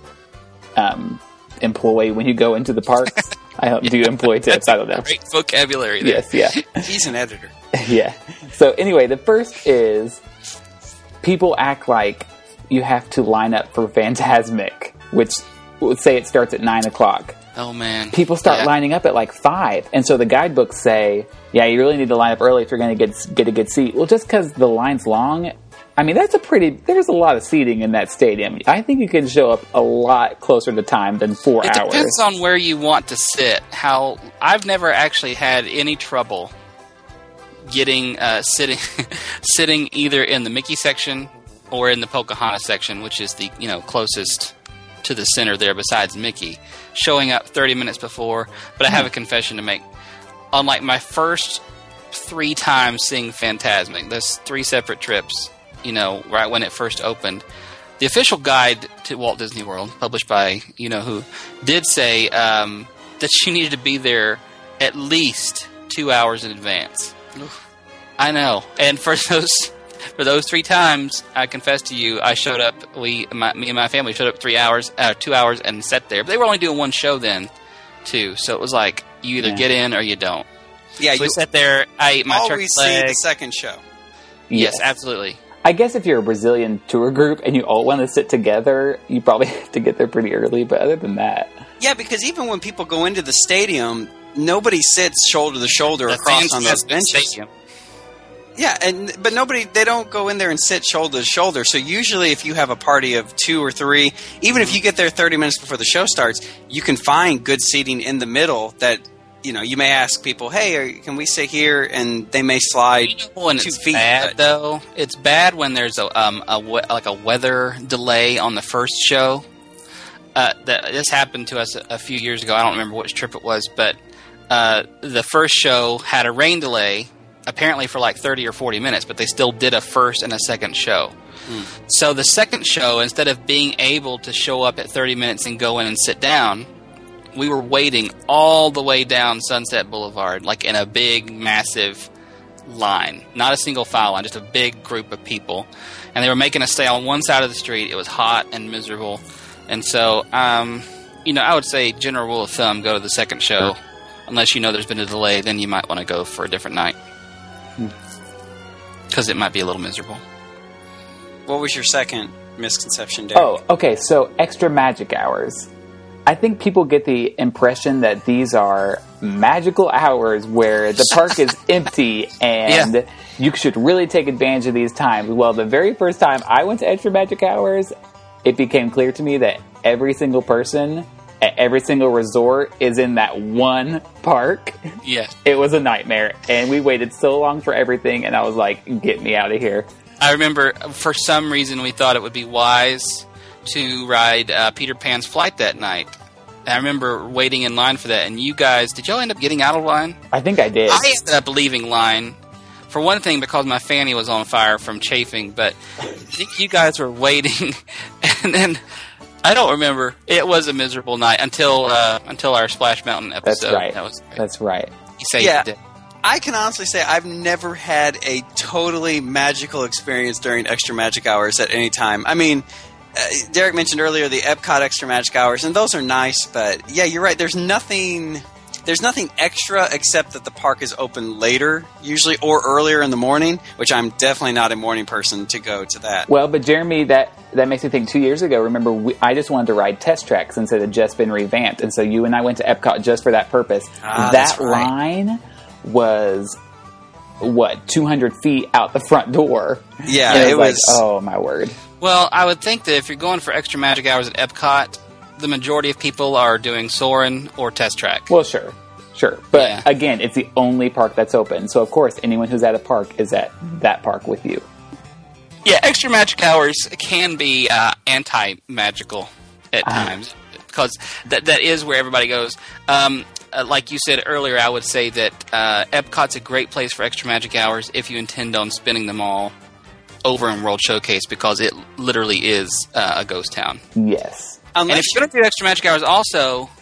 um, employ when you go into the parks. I hope, do you employ tips? I don't know. Great vocabulary there. Yes, yeah. He's an editor. Yeah. So anyway, the first is people act like you have to line up for Fantasmic, which let's say it starts at nine o'clock. Oh, man. People start yeah. lining up at like five. And so the guidebooks say, yeah, you really need to line up early if you're going to get get a good seat. Well, just because the line's long, I mean, that's a pretty, there's a lot of seating in that stadium. I think you can show up a lot closer to time than four it hours. It depends on where you want to sit. How I've never actually had any trouble getting, uh, sitting, sitting either in the Mickey section or in the Pocahontas section, which is the, you know, closest to the center there besides Mickey, showing up thirty minutes before. But I have a confession to make. On like my first three times seeing Fantasmic, those three separate trips, you know, right when it first opened, the official guide to Walt Disney World, published by you know who, did say um, that you needed to be there at least two hours in advance. Oof. I know, and for those for those three times, I confess to you, I showed up. We, my, me and my family, showed up three hours, uh, two hours, and sat there. But they were only doing one show then, too. So it was like you either yeah. get in or you don't. Yeah, so you we sat there. I ate my turkey leg. See the second show. Yes, yes, absolutely. I guess if you're a Brazilian tour group and you all want to sit together, you probably have to get there pretty early. But other than that, yeah, because even when people go into the stadium, nobody sits shoulder to shoulder the across on those benches. Stadium. Yeah, and but nobody, they don't go in there and sit shoulder to shoulder. So usually if you have a party of two or three, even if you get there thirty minutes before the show starts, you can find good seating in the middle that, you know, you may ask people, hey, are, can we sit here? And they may slide you know when two it's feet. Bad, though, it's bad when there's a, um, a we- like a weather delay on the first show. Uh, that, this happened to us a, a few years ago. I don't remember which trip it was, but uh, the first show had a rain delay, apparently for like thirty or forty minutes, but they still did a first and a second show. Mm. So the second show, instead of being able to show up at thirty minutes and go in and sit down, we were waiting all the way down Sunset Boulevard, like in a big, massive line. Not a single file line, just a big group of people. And they were making us stay on one side of the street. It was hot and miserable. And so, um, you know, I would say general rule of thumb, go to the second show. Unless you know there's been a delay, then you might want to go for a different night. Because it might be a little miserable. What was your second misconception, Derek? Oh, okay, so extra magic hours. I think people get the impression that these are magical hours where the park is empty and Yeah. you should really take advantage of these times. Well, the very first time I went to Extra Magic Hours, it became clear to me that every single person at every single resort is in that one park. Yeah. It was a nightmare, and we waited so long for everything, and I was like, get me out of here. I remember for some reason we thought it would be wise to ride uh, Peter Pan's flight that night. And I remember waiting in line for that, and you guys, did y'all end up getting out of line? I think I did. I ended up leaving line. For one thing, because my fanny was on fire from chafing, but I think you guys were waiting, and then I don't remember. It was a miserable night until uh, until our Splash Mountain episode. That's right. That was great. That's right. You saved Yeah. the day. I can honestly say I've never had a totally magical experience during Extra Magic Hours at any time. I mean, uh, Derek mentioned earlier the Epcot Extra Magic Hours, and those are nice, but yeah, you're right. There's nothing... There's nothing extra except that the park is open later, usually, or earlier in the morning, which I'm definitely not a morning person to go to that. Well, but Jeremy, that, that makes me think two years ago, remember, we, I just wanted to ride Test Track since it had just been revamped. And so you and I went to Epcot just for that purpose. Ah, that that's right. line was, what, two hundred feet out the front door. Yeah, And it like, was... oh, my word. Well, I would think that if you're going for Extra Magic Hours at Epcot, the majority of people are doing Soarin' or Test Track. Well, sure. Sure. But Yeah. again, it's the only park that's open. So, of course, anyone who's at a park is at that park with you. Yeah, Extra Magic Hours can be uh, anti-magical at Ah. times, because that that is where everybody goes. Um, uh, like you said earlier, I would say that uh, Epcot's a great place for Extra Magic Hours if you intend on spending them all over in World Showcase, because it literally is uh, a ghost town. Yes. And Unless if you're going to do Extra Magic Hours also,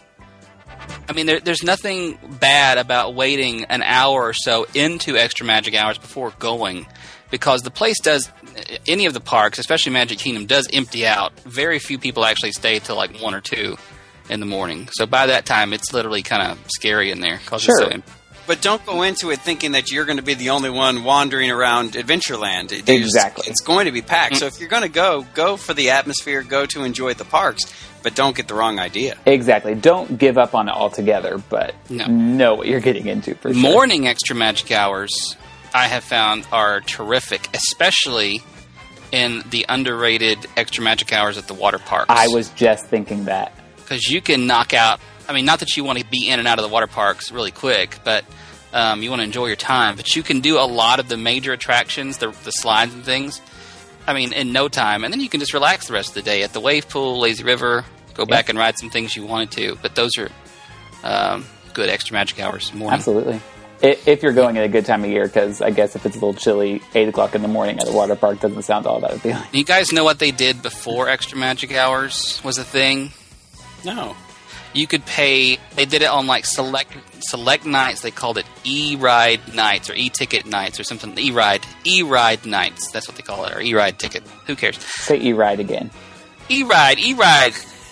I mean, there, there's nothing bad about waiting an hour or so into Extra Magic Hours before going, because the place does, any of the parks, especially Magic Kingdom, does empty out. Very few people actually stay till like one or two in the morning. So by that time, it's literally kind of scary in there, because Sure. it's so empty. But don't go into it thinking that you're going to be the only one wandering around Adventureland. It- Exactly. It's going to be packed. So if you're going to go, go for the atmosphere, go to enjoy the parks, but don't get the wrong idea. Exactly. Don't give up on it altogether, but No. know what you're getting into for sure. Morning Extra Magic Hours, I have found, are terrific, especially in the underrated Extra Magic Hours at the water parks. I was just thinking that. Because you can knock out, I mean, not that you want to be in and out of the water parks really quick, but um, you want to enjoy your time. But you can do a lot of the major attractions, the, the slides and things, I mean, in no time. And then you can just relax the rest of the day at the wave pool, lazy river, go Yeah. back and ride some things you wanted to. But those are um, good Extra Magic Hours morning. Absolutely. I- If you're going at a good time of year, because I guess if it's a little chilly, eight o'clock in the morning at a water park doesn't sound all that appealing. You guys know what they did before Extra Magic Hours was a thing? No. You could pay. They did it on like select select nights. They called it e-ride nights or e-ticket nights or something. E-ride e-ride nights. That's what they call it, or e-ride ticket. Who cares? Say E-Ride again. E-ride, e-ride.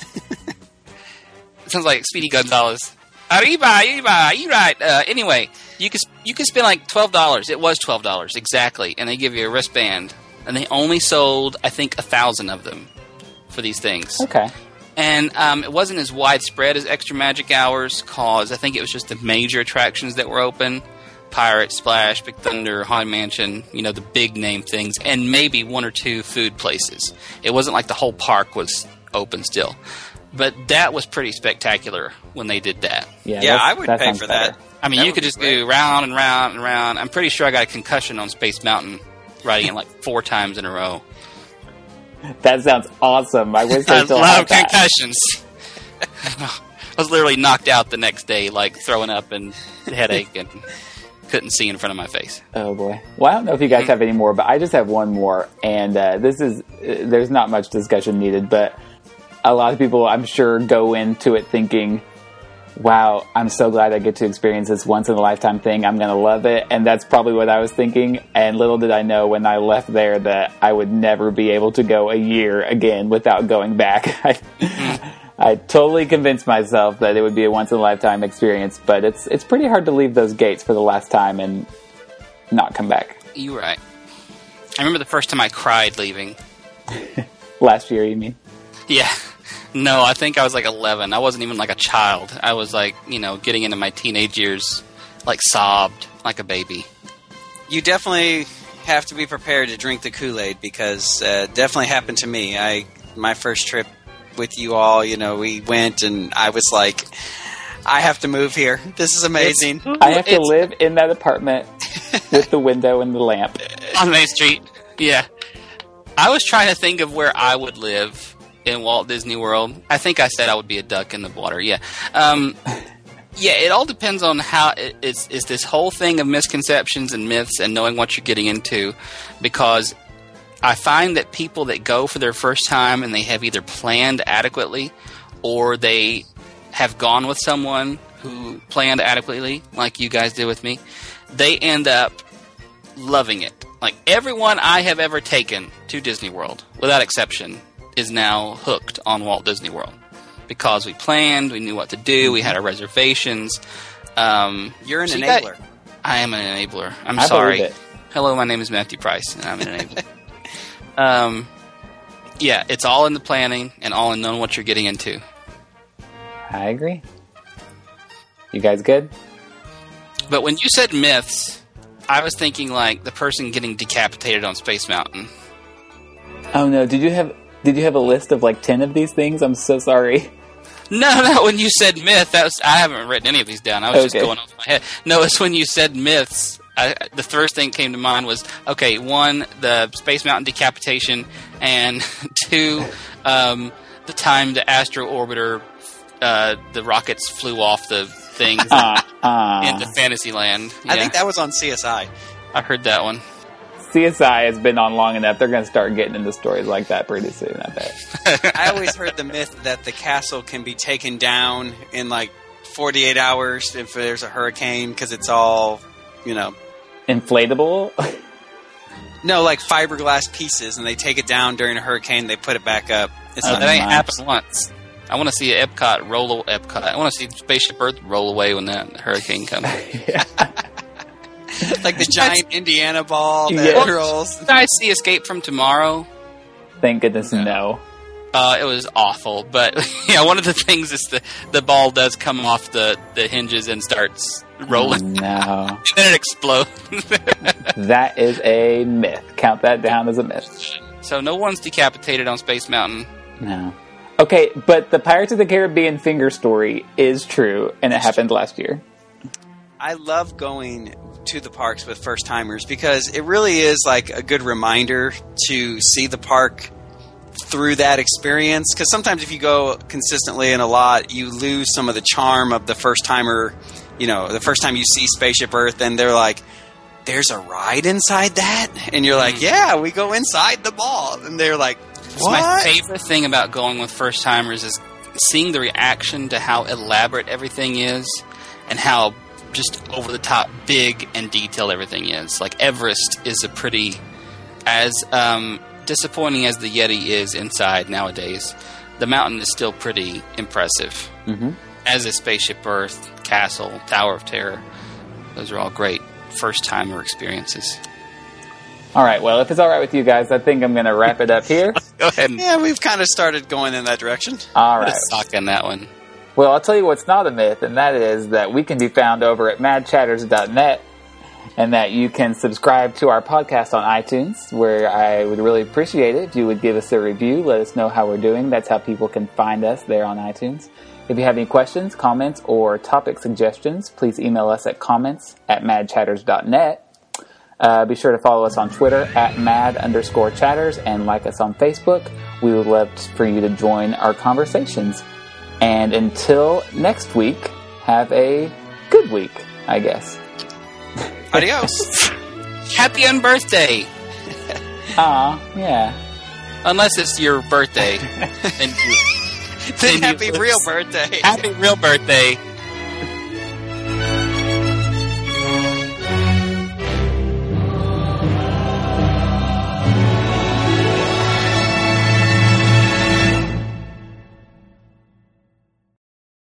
It sounds like Speedy Gonzalez. Uh, e-ride, e-ride, e-ride. Uh, anyway, you could you could spend like twelve dollars. It was twelve dollars exactly, and they give you a wristband. And they only sold, I think, a thousand of them for these things. Okay. And um, it wasn't as widespread as Extra Magic Hours, cause I think it was just the major attractions that were open. Pirate, Splash, Big Thunder, Haunted Mansion, you know, the big name things, and maybe one or two food places. It wasn't like the whole park was open still. But that was pretty spectacular when they did that. Yeah, Yeah, that's- I would that pay sounds for better. that. I mean, That you would could be just great. go round and round and round. I'm pretty sure I got a concussion on Space Mountain riding it like four times in a row. That sounds awesome. I wish I I still love had that. concussions. I was literally knocked out the next day, like throwing up and headache, and couldn't see in front of my face. Oh boy. Well, I don't know if you guys have any more, but I just have one more, and uh, this is uh, there's not much discussion needed, but a lot of people, I'm sure, go into it thinking, "Wow, I'm so glad I get to experience this once in a lifetime thing. I'm going to love it," and that's probably what I was thinking. And little did I know when I left there that I would never be able to go a year again without going back. I, I totally convinced myself that it would be a once in a lifetime experience, but it's it's pretty hard to leave those gates for the last time and not come back. You're right. I remember the first time I cried leaving. Last year, you mean? Yeah. No, I think I was like eleven. I wasn't even like a child. I was like, you know, getting into my teenage years, like sobbed like a baby. You definitely have to be prepared to drink the Kool-Aid because uh, definitely happened to me. I my first trip with you all, you know, we went and I was like, I have to move here. This is amazing. It's, I have to live in that apartment with the window and the lamp. On Main Street. Yeah. I was trying to think of where I would live in Walt Disney World. I think I said I would be a duck in the water. Yeah. Um, yeah, it all depends on how it, it's, it's this whole thing of misconceptions and myths and knowing what you're getting into, because I find that people that go for their first time and they have either planned adequately or they have gone with someone who planned adequately, like you guys did with me, they end up loving it. Like, everyone I have ever taken to Disney World, without exception, is now hooked on Walt Disney World. Because we planned, we knew what to do, we had our reservations. Um, You're an so enabler. You got, I am an enabler. I'm I sorry. believe it. Hello, my name is Matthew Price, and I'm an enabler. um, yeah, it's all in the planning and all in knowing what you're getting into. I agree. You guys good? But when you said myths, I was thinking like the person getting decapitated on Space Mountain. Oh no! Did you have Did you have a list of like ten of these things? I'm so sorry. No, no. When you said myth, that was I haven't written any of these down. I was Okay. just going off my head. No, it's when you said myths. I, the first thing that came to mind was okay. One, the Space Mountain decapitation, and two, um, the time the Astro Orbiter, uh, the rockets flew off the things Uh, uh, into Fantasyland. Yeah, I think that was on C S I. I heard that one. C S I has been on long enough. They're going to start getting into stories like that pretty soon, I bet. I always heard the myth that the castle can be taken down in like forty-eight hours if there's a hurricane because it's all, you know, Inflatable? no, like fiberglass pieces, and they take it down during a hurricane, they put it back up. It's Uh, not that ain't nice. happened once. I want to see Epcot roll. Epcot. I want to see Spaceship Earth roll away when that hurricane comes. like the giant Indiana ball that Yeah. rolls. Did I see Escape from Tomorrow? Thank goodness, no. Uh, it was awful, but yeah, one of the things is the the ball does come off the, the hinges and starts rolling, No. and then it explodes. That is a myth. Count that down as a myth. So no one's decapitated on Space Mountain. No. Okay, but the Pirates of the Caribbean finger story is true, and it happened last year. I love going to the parks with first timers because it really is like a good reminder to see the park through that experience. Because sometimes if you go consistently and a lot, you lose some of the charm of the first timer. You know, the first time you see Spaceship Earth, and they're like, "There's a ride inside that," and you're like, "Yeah, we go inside the ball," and they're like, It's "What?" my favorite thing about going with first timers is seeing the reaction to how elaborate everything is and how just over the top big and detailed everything is. Like Everest is a pretty, as um, disappointing as the Yeti is inside nowadays, the mountain is still pretty impressive. Mm-hmm. As is Spaceship Earth, Castle, Tower of Terror. Those are all great first timer experiences. All right, well, if it's all right with you guys, I think I'm going to wrap it up here. Go ahead and Yeah, we've kind of started going in that direction. All put a right. sock in that one. Well, I'll tell you what's not a myth, and that is that we can be found over at mad chatters dot net, and that you can subscribe to our podcast on iTunes, where I would really appreciate it if you would give us a review, let us know how we're doing. That's how people can find us there on iTunes. If you have any questions, comments, or topic suggestions, please email us at comments at mad chatters dot net. Uh, be sure to follow us on Twitter at mad underscore chatters and like us on Facebook. We would love for you to join our conversations. And until next week, have a good week, I guess. Adios. Happy unbirthday! Aw, yeah. Unless it's your birthday. then you, Then then happy you- real birthday. Happy real birthday.